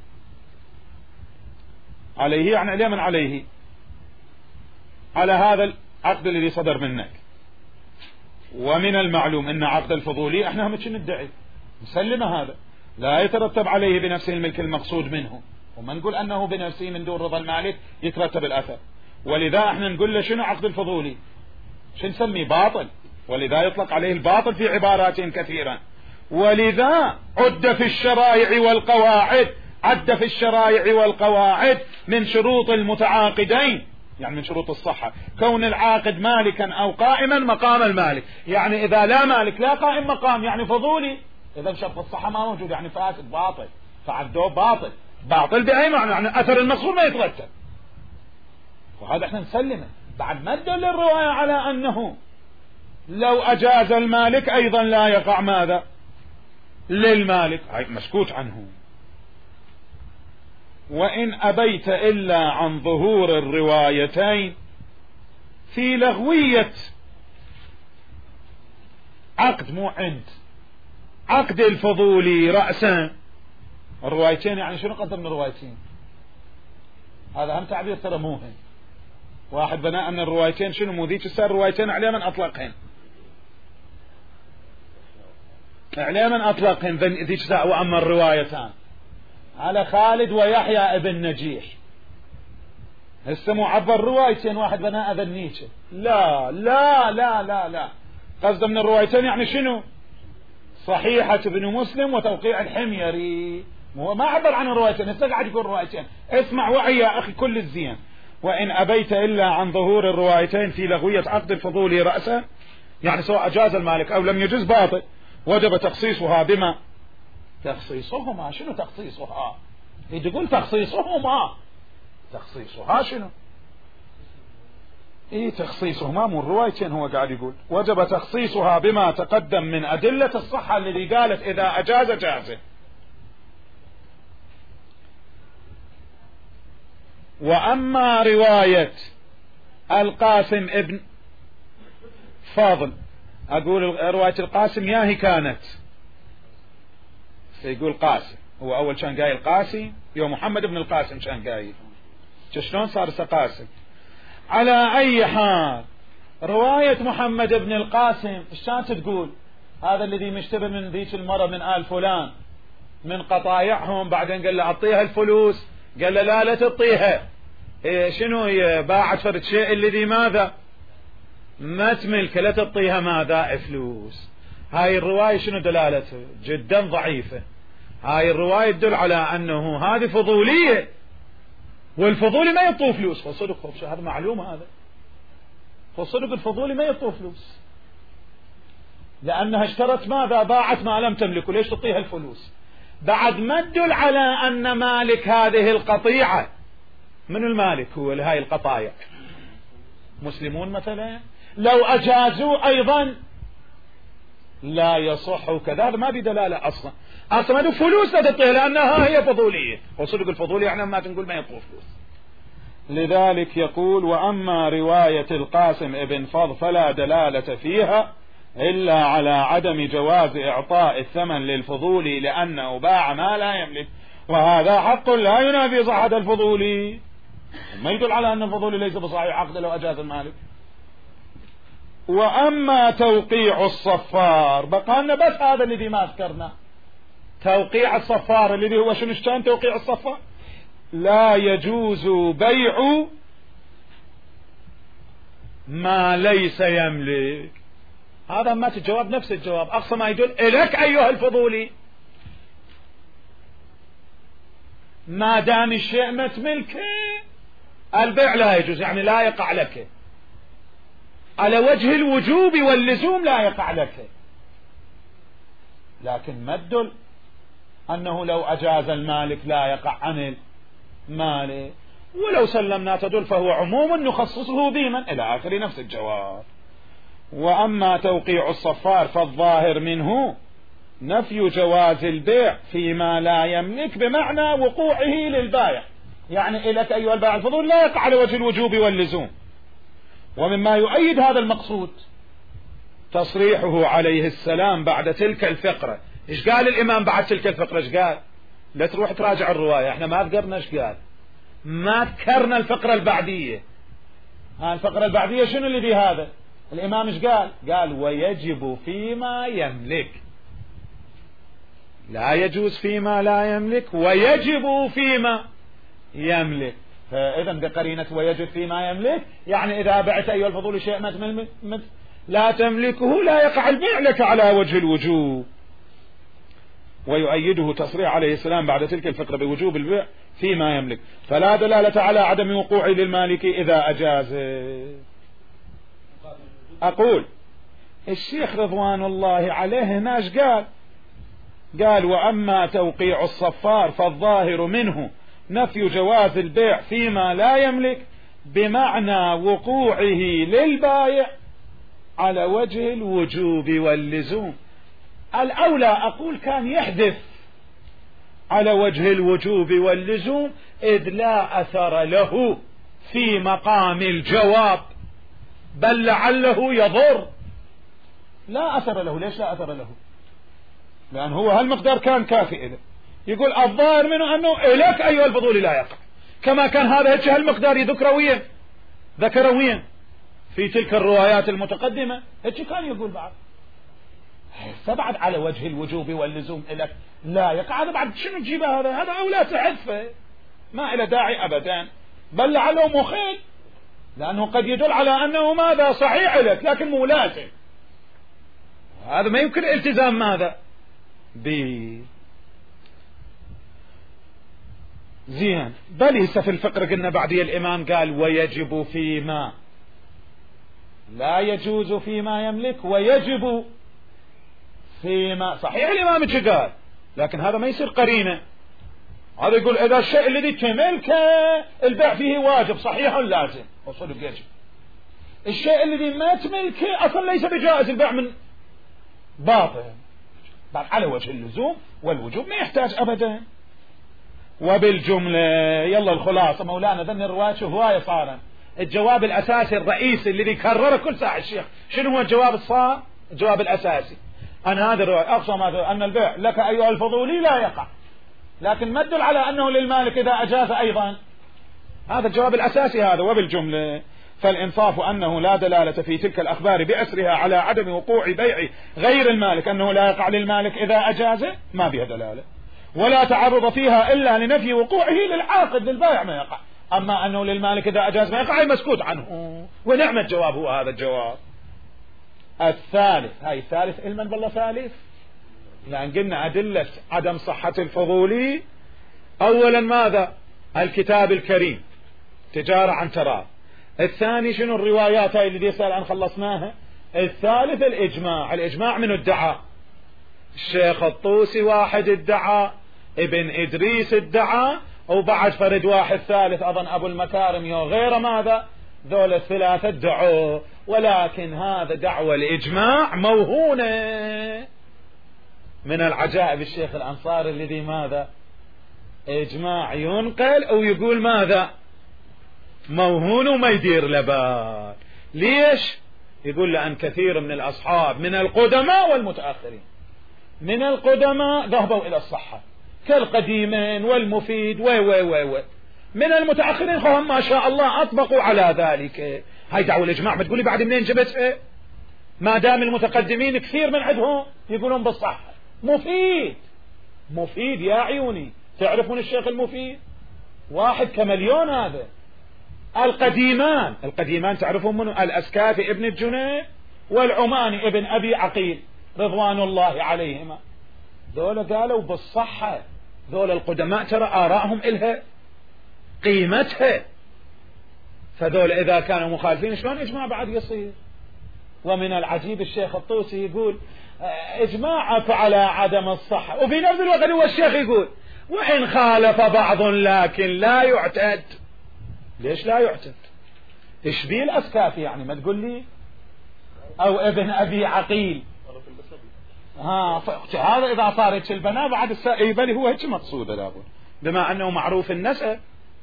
عليه يعني عليه من عليه على هذا العقد الذي صدر منك. ومن المعلوم أن عقد الفضولي احنا هم كن ندعي مسلمة هذا لا يترتب عليه بنفسه الملك المقصود منه، وما نقول أنه بنفسه من دون رضا المالك يترتب الأثر. ولذا احنا نقول له شنو عقد الفضولي؟ شو نسميه؟ باطل، ولذا يطلق عليه الباطل في عبارات كثيرة. ولذا عد في الشرائع والقواعد، عد في الشرائع والقواعد من شروط المتعاقدين، يعني من شروط الصحة كون العاقد مالكا أو قائما مقام المالك، يعني إذا لا مالك لا قائم مقام يعني فضولي، إذا شرط الصحة ما موجود يعني فاسد باطل، فعدوه باطل. باطل بأي معنى؟ يعني أثر المقصود ما يترتب، وهذا احنا نسلمه. بعد ما تدل الرواية على أنه لو أجاز المالك أيضا لا يقع ماذا للمالك، هاي مسكوت عنه. وإن أبيت إلا عن ظهور الروايتين في لغوية عقد، مو عند عقد الفضولي رأسا. الروايتين يعني شنو قدر من الروايتين؟ هذا هم تعبير ترى موهم. واحد بناء أن الروايتين شنو؟ مو ذيك السار الروايتين عليه من أطلقهن، عليه من أطلقهن ذيك السار. وأما الروايتان على خالد ويحيى ابن نجيح، هسه مو عبر روايتين واحد بناء ذنيته، لا لا لا لا لا، قصد من الروايتين يعني شنو؟ صحيحة ابن مسلم وتوقيع الحميري، هو ما عبر عن الروايتين، هسه قاعد يقول روايتين. اسمع وعي يا أخي كل الزين. وإن أبيت إلا عن ظهور الروايتين في لغوية عقد الفضولي رأسا، يعني سواء أجاز المالك أو لم يجز باطل، وجب تخصيصها بما تخصيصهما. شنو تخصيصها؟ يقول تخصيصهما، تخصيصها شنو؟ ايه تخصيصهما مو الروايتين. هو قاعد يقول وجب تخصيصها بما تقدم من أدلة الصحة الذي قالت إذا أجاز جازه. وأما رواية القاسم ابن فاضل، أقول رواية القاسم ياهي كانت، يقول قاسم، هو أول كان قايل قاسي، يوم محمد بن القاسم كان قايل، شلون صار قاسم؟ على أي حال رواية محمد بن القاسم ايش كانت تقول؟ هذا الذي مشتبه من ذيك المرة من آل فلان من قطايعهم، بعدين قال له أعطيها الفلوس، قال له لا لا تعطيها. إيه شنو هي؟ باعت فرد شيء الذي ماذا ما تملك، لا تعطيها ماذا فلوس. هاي الرواية شنو دلالتها؟ جدا ضعيفة. هاي الرواية تدل على أنه هذه فضولية، والفضولي ما يعطوه فلوس. فصدق هذا معلوم، هذا فصدق الفضولي ما يعطوه فلوس لأنها اشترت ماذا؟ باعت ما لم تملك، ليش تعطيها الفلوس؟ بعد ما تدل على أن مالك هذه القطيعة من المالك هو لهاي القطايع مسلمون مثلا، لو أجازوا أيضا لا يصح وكذا، ما بدلالة أصلا. أصلا هذا فلوس لا تعطيها لأنها هي فضولية، وصدق الفضولي يعني ما تنقول ما يعطوه فلوس. لذلك يقول: وأما رواية القاسم ابن فضل فلا دلالة فيها إلا على عدم جواز إعطاء الثمن للفضولي لأنه باع ما لا يملك، وهذا حق لا ينافي صحة الفضولي، ما يدل على أن الفضولي ليس بصحيح عقد لو أجاز المالك. وأما توقيع الصفار، بقى لنا بس هذا الذي ما ذكرنا، توقيع الصفار الذي هو شنو كان توقيع الصفار؟ لا يجوز بيع ما ليس يملك. هذا ما تجاوب نفس الجواب، أقصى ما يدل إليك أيها الفضولي، ما دام الشيء ما تملكه البيع لا يجوز، يعني لا يقع لك على وجه الوجوب واللزوم، لا يقع لك. لكن ما تدل أنه لو أجاز المالك لا يقع عن المالك، ولو سلمنا تدل فهو عموم نخصصه بمن إلى آخر نفس الجواب. وأما توقيع الصفار فالظاهر منه نفي جواز البيع فيما لا يملك بمعنى وقوعه للبائع، يعني إليك أيها البائع الفضول لا يقع على وجه الوجوب واللزوم. ومما يؤيد هذا المقصود تصريحه عليه السلام بعد تلك الفقرة. إيش قال الإمام بعد تلك الفقرة؟ إيش قال؟ لا تروح تراجع الرواية، احنا ما ذكرنا إيش قال، ما ذكرنا الفقرة البعدية. ها الفقرة البعدية شنو اللي دي هذا؟ الإمام إيش قال؟ قال: ويجب فيما يملك، لا يجوز فيما لا يملك، ويجب فيما يملك. فإذا بقرينة ويجب فيما يملك يعني إذا بعت أيها الفضول شيء ما لا تملكه لا يقع البيع لك على وجه الوجوب. ويؤيده تصريح عليه السلام بعد تلك الفقرة بوجوب البيع فيما يملك، فلا دلالة على عدم وقوعه للمالك إذا أجاز. أقول الشيخ رضوان الله عليه هناش قال قال: وأما توقيع الصفار فالظاهر منه نفي جواز البيع فيما لا يملك بمعنى وقوعه للبائع على وجه الوجوب واللزوم. الأولى أقول كان يحدث على وجه الوجوب واللزوم، إذ لا أثر له في مقام الجواب، بل لعله يضر. لا أثر له. ليش لا أثر له؟ لأن هو هالمقدار كان كافي إذا يقول الظاهر منه أنه إليك أيها الفضول لا يقع، كما كان هذا هيك هالمقدار يذكرويا ذكرويا في تلك الروايات المتقدمة، هيك كان يقول بعد بعد على وجه الوجوب واللزوم إليك لا يقع. هذا بعد شنو تجيب هذا؟ هذا أولى تحذفه، ما إلى داعي أبدا، بل لعله مخيل، لأنه قد يدل على أنه ماذا صحيح لك لكن مو لازم. هذا ما يمكن التزام ماذا ب زين. بل في الفقر قلنا بعدي الإمام قال: ويجب فيما لا يجوز فيما يملك، ويجب فيما. صحيح الإمام ايش قال، لكن هذا ما يصير قرينة. هذا يقول إذا الشيء الذي تملكه البيع فيه واجب صحيح لازم، وصدق يجب. الشيء الذي ما تملكه أصلا ليس بجائز البيع من باطل، بعد على وجه اللزوم والوجوب ما يحتاج أبدا. وبالجملة يلا الخلاصة مولانا ذن الرواية هواية صارا. الجواب الأساسي الرئيسي الذي كرره كل ساعة الشيخ شنو هو الجواب الصار؟ الجواب الأساسي أن هذا الرواية أقصى ما أن البيع لك أيها الفضولي لا يقع، لكن ما تدل على أنه للمالك إذا أجاز أيضا. هذا الجواب الأساسي هذا. وبالجملة فالإنصاف أنه لا دلالة في تلك الأخبار بأسرها على عدم وقوع بيع غير المالك، أنه لا يقع للمالك إذا أجاز ما بها دلالة، ولا تعرض فيها إلا لنفي وقوعه للعاقد للبائع ما يقع. أما أنه للمالك إذا أجاز ما يقع مسكوت عنه، ونعم الجواب هو هذا الجواب. الثالث، هاي الثالث علما بالله ثالث، لأن قلنا أدلة عدم صحة الفضولي أولا ماذا؟ الكتاب الكريم تجارة عن تراض. الثاني شنو الروايات هاي اللي يسأل عن خلصناها. الثالث الإجماع. الإجماع من ادعى؟ الشيخ الطوسي واحد ادعى، ابن إدريس ادعى، وبعد فرد واحد ثالث أظن أبو المكارم وغيره ماذا، ذول الثلاثة ادعوا. ولكن هذا دعوة الإجماع موهونة. من العجائب الشيخ الأنصاري الذي ماذا، إجماع ينقل أو يقول ماذا موهون وما يدير لبال. ليش؟ يقول لأن كثير من الأصحاب من القدماء والمتأخرين، من القدماء ذهبوا إلى الصحة كالقديمين والمفيد و و و و من المتأخرين هم ما شاء الله أطبقوا على ذلك. هاي دعوة الإجماع ما تقولي بعد منين جبتها؟ ما دام المتقدمين كثير من عندهم يقولون بالصحة. مفيد مفيد يا عيوني، تعرفون الشيخ المفيد واحد كمليون. هذا القديمان القديمان تعرفون منه؟ الأسكافي ابن الجنيد والعماني ابن أبي عقيل رضوان الله عليهما. ذولا قالوا بالصحة. ذولا القدماء ترى آرائهم إلها قيمتها. فذول إذا كانوا مخالفين شلون إجماع بعد يصير؟ ومن العجيب الشيخ الطوسي يقول إجماعك على عدم الصحة، وفي نفس الوقت هو الشيخ يقول وإن خالف بعض لكن لا يعتد. ليش لا يعتد؟ إيش بيه الأسكافي يعني ما تقول لي، أو ابن أبي عقيل. ها هذا إذا صارت البناء بعد السائبة هو هيك مقصود لابد، بما أنه معروف النسب،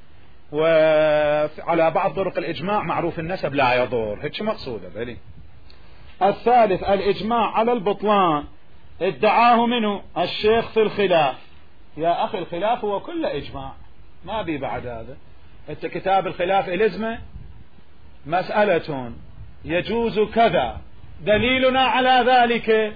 وعلى بعض طرق الإجماع معروف النسب لا يضر، هيك مقصودة بلي. الثالث الإجماع على البطلان، ادعاه منه الشيخ في الخلاف. يا أخي الخلاف هو كل إجماع، ما بي بعد هذا. انت كتاب الخلاف الازمة مسألة يجوز كذا، دليلنا على ذلك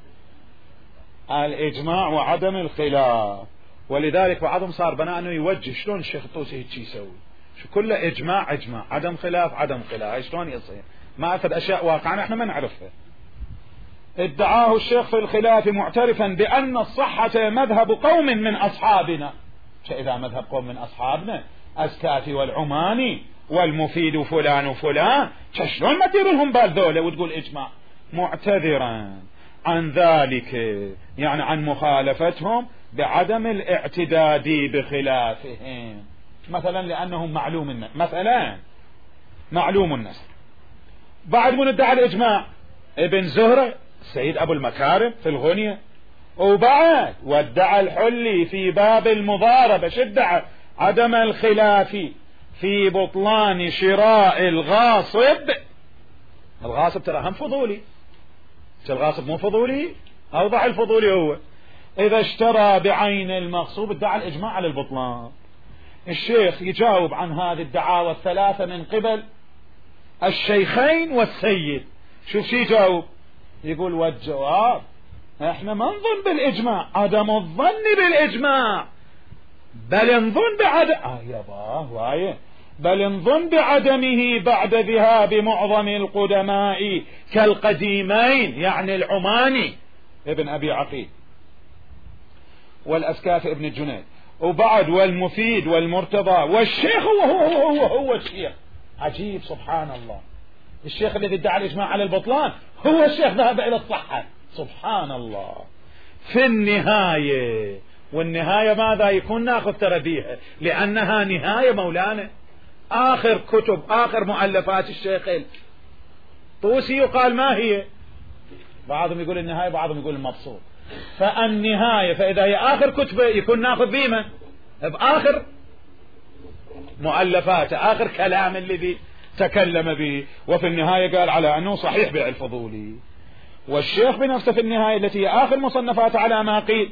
الإجماع وعدم الخلاف. ولذلك بعضهم صار بناء أنه يوجه شلون الشيخ الطوسي هيك يسوي، شو كله إجماع إجماع عدم خلاف عدم خلاف، شلون يصير؟ ما أخذ أشياء واقعا احنا ما نعرفها. ادعاه الشيخ في الخلاف معترفا بأن الصحة مذهب قوم من أصحابنا. فإذا مذهب قوم من أصحابنا أسكافي والعماني والمفيد وفلان وفلان، شلون ما تدير لهم بال ذولا وتقول إجماع؟ معتذرا عن ذلك، يعني عن مخالفتهم بعدم الاعتداد بخلافهم، مثلا لأنهم معلوم الناس، مثلا معلوم الناس. بعد من ادعى الإجماع ابن زهرة السيد أبو المكارم في الغنية، وبعد وادعى الحلي في باب المضاربة شدع عدم الخلاف في بطلان شراء الغاصب. الغاصب ترى هم فضولي، الغاصب مو فضولي، أوضح الفضولي هو إذا اشترى بعين المغصوب. ادعى الإجماع على البطلان. الشيخ يجاوب عن هذه الدعاوى الثلاثة من قبل الشيخين والسيد. شوف شي يجاوب، يقول والجواب احنا ما نظن بالإجماع، عدم الظن بالإجماع، بل نظن بعدم آه يابا وايه بل نظن بعدمه بعد ذهاب معظم القدماء كالقديمين، يعني العماني ابن أبي عقيل والأسكاف ابن الجنيد، وبعد والمفيد والمرتضى والشيخ هو هو هو هو, هو الشيخ. عجيب سبحان الله، الشيخ الذي ادعى الإجماع على البطلان هو الشيخ ذهب إلى الصحة. سبحان الله. في النهاية، والنهاية ماذا يكون ناخذ ترى بيها، لأنها نهاية مولانا آخر كتب آخر مؤلفات الشيخ الطوسي يقال ما هي، بعضهم يقول النهاية بعضهم يقول المبسوط. فالنهاية فإذا هي آخر كتبه يكون ناخذ بيمن بآخر مؤلفاته، آخر كلام الذي تكلم به. وفي النهاية قال على أنه صحيح بيع الفضولي. والشيخ بنفسه في النهاية التي هي آخر مصنفات على ما قيل.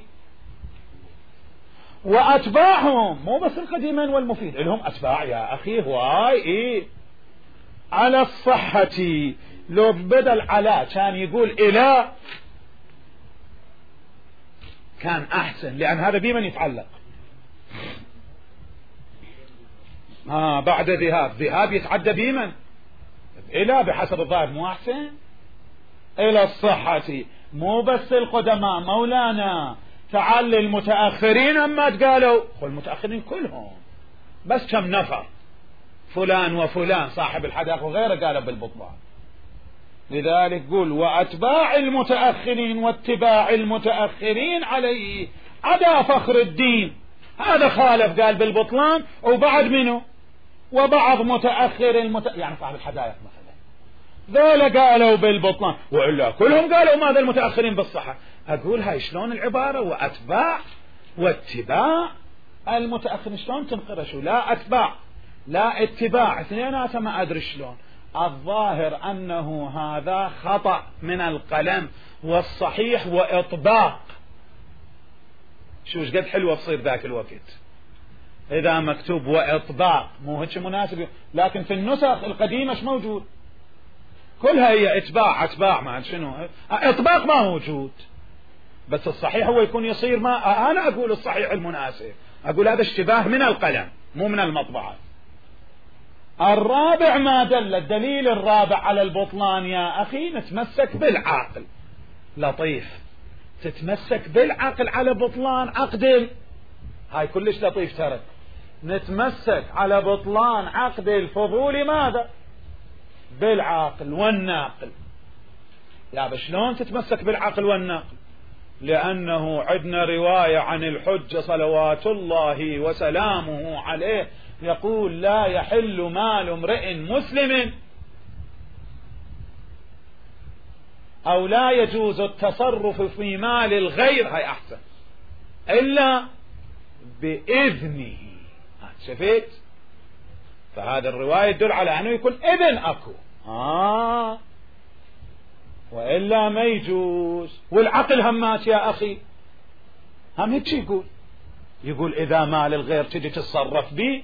وأتباعهم مو بس القديمين والمفيد، لهم أتباع يا أخي هواي إيه على الصحة. لو بدل على كان يقول إلى كان أحسن، لأن هذا بمن يتعلق. آه بعد ذهاب ذهاب يتعدى بمن إلى بحسب الظاهر مو أحسن إلى الصحة. مو بس القدماء مولانا، تعال المتأخرين أما تقالوا المتأخرين كلهم بس كم نفر فلان وفلان صاحب الحدائق وغيره قالوا بالبطلان. لذلك قل وأتباع المتأخرين واتباع المتأخرين عليه عدا فخر الدين، هذا خالف قال بالبطلان، وبعد منه وبعض متأخر المت... يعني صاحب الحدائق مثلا ذولا قالوا بالبطلان، وإلا كلهم قالوا ماذا المتأخرين بالصحة. أقول هاي شلون العبارة وأتباع واتباع المتأخرين شلون تنقرشوا؟ لا أتباع لا اتباع اثنيناتها ما أدري شلون. الظاهر أنه هذا خطأ من القلم، والصحيح وإطباق. شو قد حلوة تصير ذاك الوقت إذا مكتوب وإطباق، مو هيك مناسب، لكن في النسخ القديمة ايش موجود؟ كلها هي اتباع اتباع ما شنو إطباق ما موجود. بس الصحيح هو يكون يصير ما أنا أقول الصحيح المناسب، أقول هذا اشتباه من القلم مو من المطبعة. الرابع ما دل الدليل الرابع على البطلان يا أخي نتمسك بالعقل. لطيف تتمسك بالعقل على بطلان عقد، هاي كلش لطيف ترى. نتمسك على بطلان عقد الفضول ماذا؟ بالعقل والناقل. يا شلون تتمسك بالعقل والناقل؟ لأنه عندنا رواية عن الحجة صلوات الله وسلامه عليه يقول لا يحل مال امرئ مسلم أو لا يجوز التصرف في مال الغير، هاي أحسن، إلا بإذنه. شفيت؟ فهذا الرواية تدل على أنه يكون إذن أكو آه وإلا ما يجوز. والعقل همات يا أخي هم هيك يقول يقول إذا مال الغير تجي تتصرف به،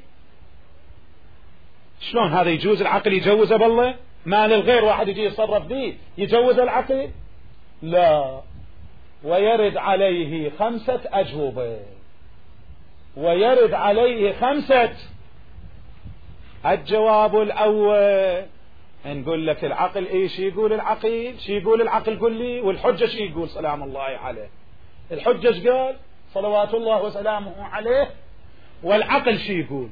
شلون هذا يجوز؟ العقل يجوزه بالله؟ مال الغير واحد يجي يتصرف به يجوز العقل؟ لا. ويرد عليه خمسة أجوبة، ويرد عليه خمسة. الجواب الأول نقول لك العقل ايش يقول؟ العقل شي يقول؟ العقل قل لي. والحجة شي يقول سلام الله عليه؟ الحجة ايش قال صلوات الله وسلامه عليه؟ والعقل شي يقول؟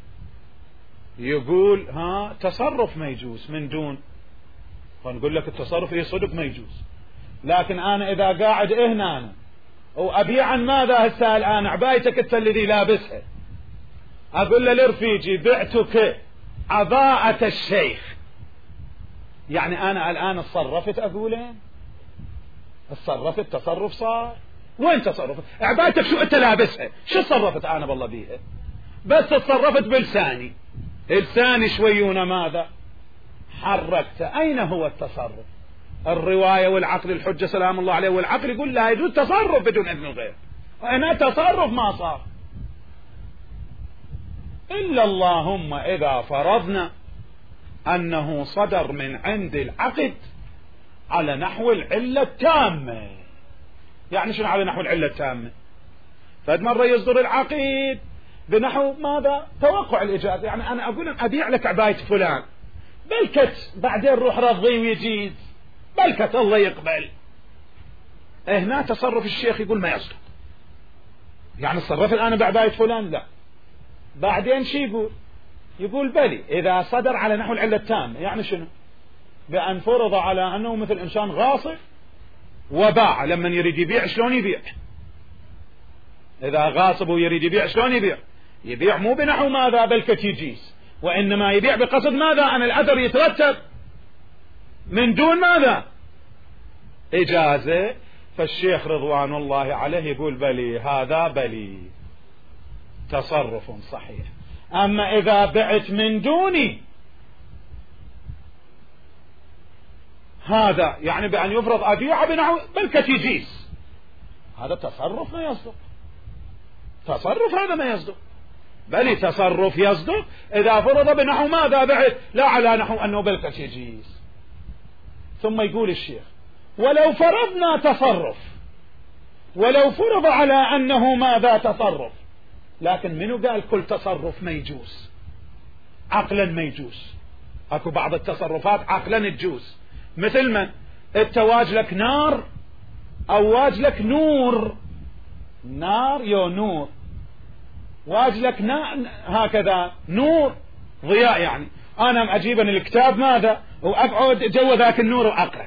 يقول ها تصرف ما يجوز من دون. فنقول لك التصرف ايه صدق ما يجوز، لكن انا اذا قاعد هنا أنا وابيع عن ماذا هسه الان عبايتك انت الذي لابسها، اقول له لرفيجي بعتك عباءة الشيخ، يعني انا الان اتصرفت، اقولين اتصرفت تصرف صار. وين تصرفت؟ عبايتك شو انت لابسها شو تصرفت انا بالله بيها؟ بس تصرفت بلساني، لساني شويون ماذا حركت. اين هو التصرف؟ الرواية والعقل الحجة سلام الله عليه، والعقل يقول لا يجوز تصرف بدون اذن الغير، وانا تصرف ما صار. الا اللهم اذا فرضنا انه صدر من عند العقد على نحو العلة التامة. يعني شنو على نحو العلة التامة؟ فد مرة يصدر العقد بنحو ماذا؟ توقع الإجازة. يعني أنا أقول أبيع لك عباية فلان، بلكت بعدين روح رضي ويجيز، بلكت الله يقبل. هنا تصرف الشيخ يقول ما يصدق، يعني تصرف الآن بعباية فلان لا. بعدين شي يقول؟ يقول بلي إذا صدر على نحو العلة التامة. يعني شنو؟ بأن فرض على أنه مثل إنسان غاصب وباع، لما يريد يبيع شلون يبيع؟ إذا غاصب ويريد يبيع شلون يبيع؟ يبيع مو بنحو ماذا بلكت يجيز، وإنما يبيع بقصد ماذا؟ أن الأثر يترتب من دون ماذا؟ إجازة. فالشيخ رضوان الله عليه يقول بلي هذا بلي تصرف صحيح. أما إذا بعت من دوني هذا يعني بأن يفرض أبيع بنحو بلكت يجيز، هذا تصرف ما يصدق. تصرف هذا ما يصدق، بل تصرف يصدق إذا فرض بنحو ماذا بعت، لا على نحو أنه بلكت يجيز. ثم يقول الشيخ ولو فرضنا تصرف، ولو فرض على أنه ماذا تصرف، لكن منو قال كل تصرف ما يجوز؟ عقلا ما يجوز. اكو بعض التصرفات عقلا تجوز، مثل من التواج لك نار او واج لك نور. نار يو نور، واج لك هكذا نور، ضياء يعني أنا أجيب الكتاب ماذا وأقعد جو ذاك النور وأقرأ،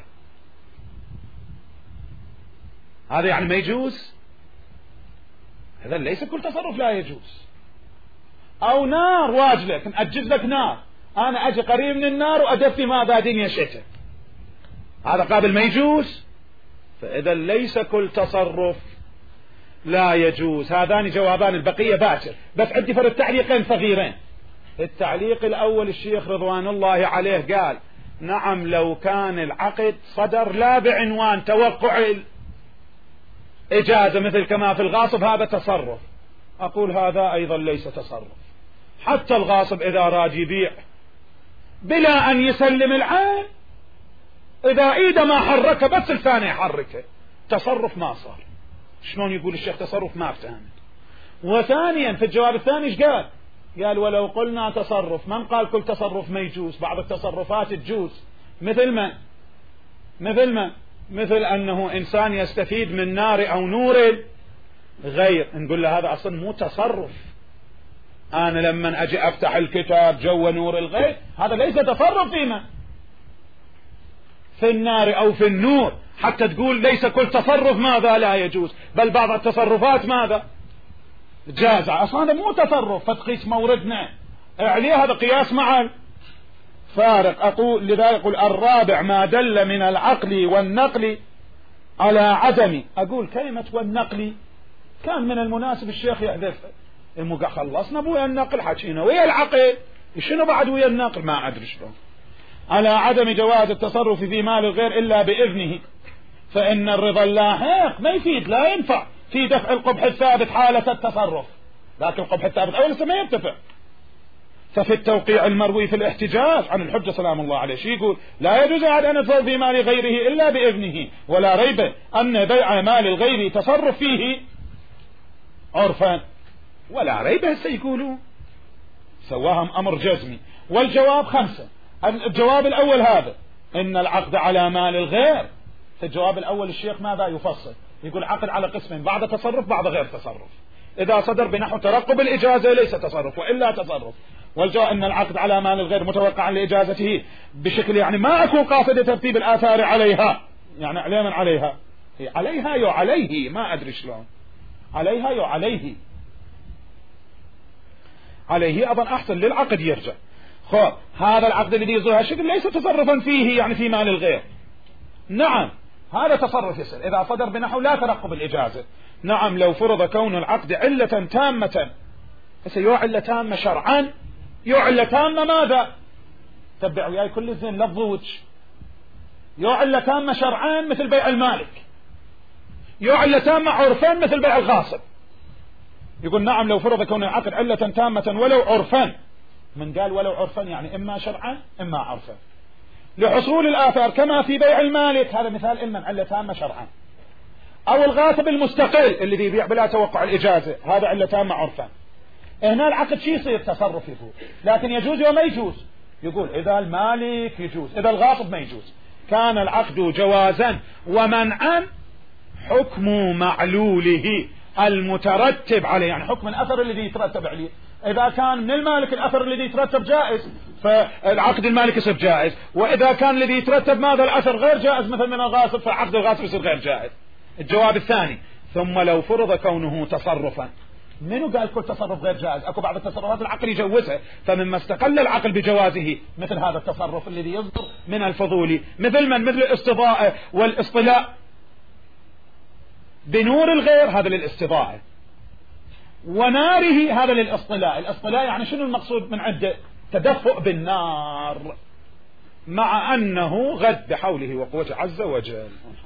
هذا يعني ما يجوز؟ هذا ليس كل تصرف لا يجوز. أو نار واجلة أجيب لك نار، أنا أجي قريب من النار وأدفي ماذا دنيا شتى، هذا قابل ما يجوز؟ فإذا ليس كل تصرف لا يجوز. هذان جوابان، البقية باكر. بس عندي فرق تعليقين صغيرين. التعليق الأول الشيخ رضوان الله عليه قال نعم لو كان العقد صدر لا بعنوان توقع الإجازة مثل كما في الغاصب هذا تصرف، أقول هذا أيضا ليس تصرف. حتى الغاصب إذا راد يبيع بلا أن يسلم العين، إذا إيده ما حركه بس الثاني يحركه، تصرف ما صار. شلون يقول الشيخ تصرف؟ ما افتهمت. وثانيا في الجواب الثاني ايش قال؟ قال ولو قلنا تصرف، من قال كل تصرف ما يجوز؟ بعض التصرفات تجوز، مثل ما مثل ما مثل أنه إنسان يستفيد من نار أو نور غير، نقول له هذا أصلا مو تصرف. أنا لما أجي أفتح الكتاب جو نور الغير هذا ليس تصرف فيما في النار أو في النور، حتى تقول ليس كل تصرف ماذا لا يجوز، بل بعض التصرفات ماذا جاز. أصلا هذا مو تصرف، فتقيس موردنا عليه، هذا قياس مع فارق. أقول لذا يقول الرابع ما دل من العقل والنقل على عدم، أقول كلمة والنقل كان من المناسب الشيخ يحذف، المقا خلصنا بويا النقل حكينا ويا العقل، شنو بعد ويا النقل؟ ما أدري شلون. على عدم جواز التصرف في مال الغير إلا بإذنه، فإن الرضا اللاحق ما يفيد، لا ينفع في دفع القبح الثابت حالة التصرف، لكن القبح الثابت أول لسه ما ينتفع. ففي التوقيع المروي في الاحتجاج عن الحجة سلام الله عليه شي يقول لا يجوز أن يدفع في مال غيره إلا بإذنه، ولا ريب أن بيع مال الغير تصرف فيه عرفا، ولا ريب هسه يقولوا سواهم أمر جزمي. والجواب خمسة. الجواب الأول هذا إن العقد على مال الغير، في الجواب الأول الشيخ ماذا يفصل؟ يقول عقد على قسمين، بعض تصرف بعض غير تصرف. إذا صدر بنحو ترقب الإجازة ليس تصرف وإلا تصرف. والجواب أن العقد على مال الغير متوقعا لإجازته بشكل يعني ما أكون قاصد ترتيب الآثار عليها، يعني علينا عليها عليها يو عليه، ما أدري شلون عليها يو عليه عليه أظن أحسن للعقد يرجع. خب هذا العقد الذي يظهر شكل ليس تصرفا فيه يعني في مال الغير، نعم هذا تصرف يصير إذا صدر بنحو لا ترقب الإجازة. نعم لو فرض كون العقد علة تامة، بس يو علة تامة شرعا، يو علة تامة ماذا؟ تبع وياي كل الزين لفظ وجه. يو علة تامة شرعا مثل بيع المالك، يو علة تامة عرفا مثل بيع الغاصب. يقول نعم لو فرض كون العقد علة تامة ولو عرفا، من قال ولو عرفا يعني إما شرعا إما عرفا لحصول الآثار، كما في بيع المالك، هذا مثال إما علة تامة شرعا. أو الغاصب المستقل الذي يبيع بلا توقع الإجازة، هذا علة تامة عرفا. هنا العقد شي يصير تصرف يفوت، لكن يجوز وما يجوز. يقول إذا المالك يجوز، إذا الغاصب ما يجوز. كان العقد جوازا ومنعا حكم معلوله المترتب عليه، يعني حكم الأثر الذي يترتب عليه. إذا كان من المالك الأثر الذي يترتب جائز فالعقد المالك يصير جائز، وإذا كان الذي يترتب ماذا الأثر غير جائز مثل من الغاصب فعقد الغاصب يصير غير جائز. الجواب الثاني ثم لو فرض كونه تصرفا، منو قال كل تصرف غير جائز؟ اكو بعض التصرفات العقل يجوزها، فمما استقل العقل بجوازه مثل هذا التصرف الذي يصدر من الفضول، مثل من مثل الاستضاءة والاصطلاء بنور الغير، هذا للاستضاءة، وناره هذا للاصطلاء. الاصطلاء يعني شنو المقصود من عنده؟ تدفؤ بالنار، مع أنه غد بحوله وقوته عز وجل.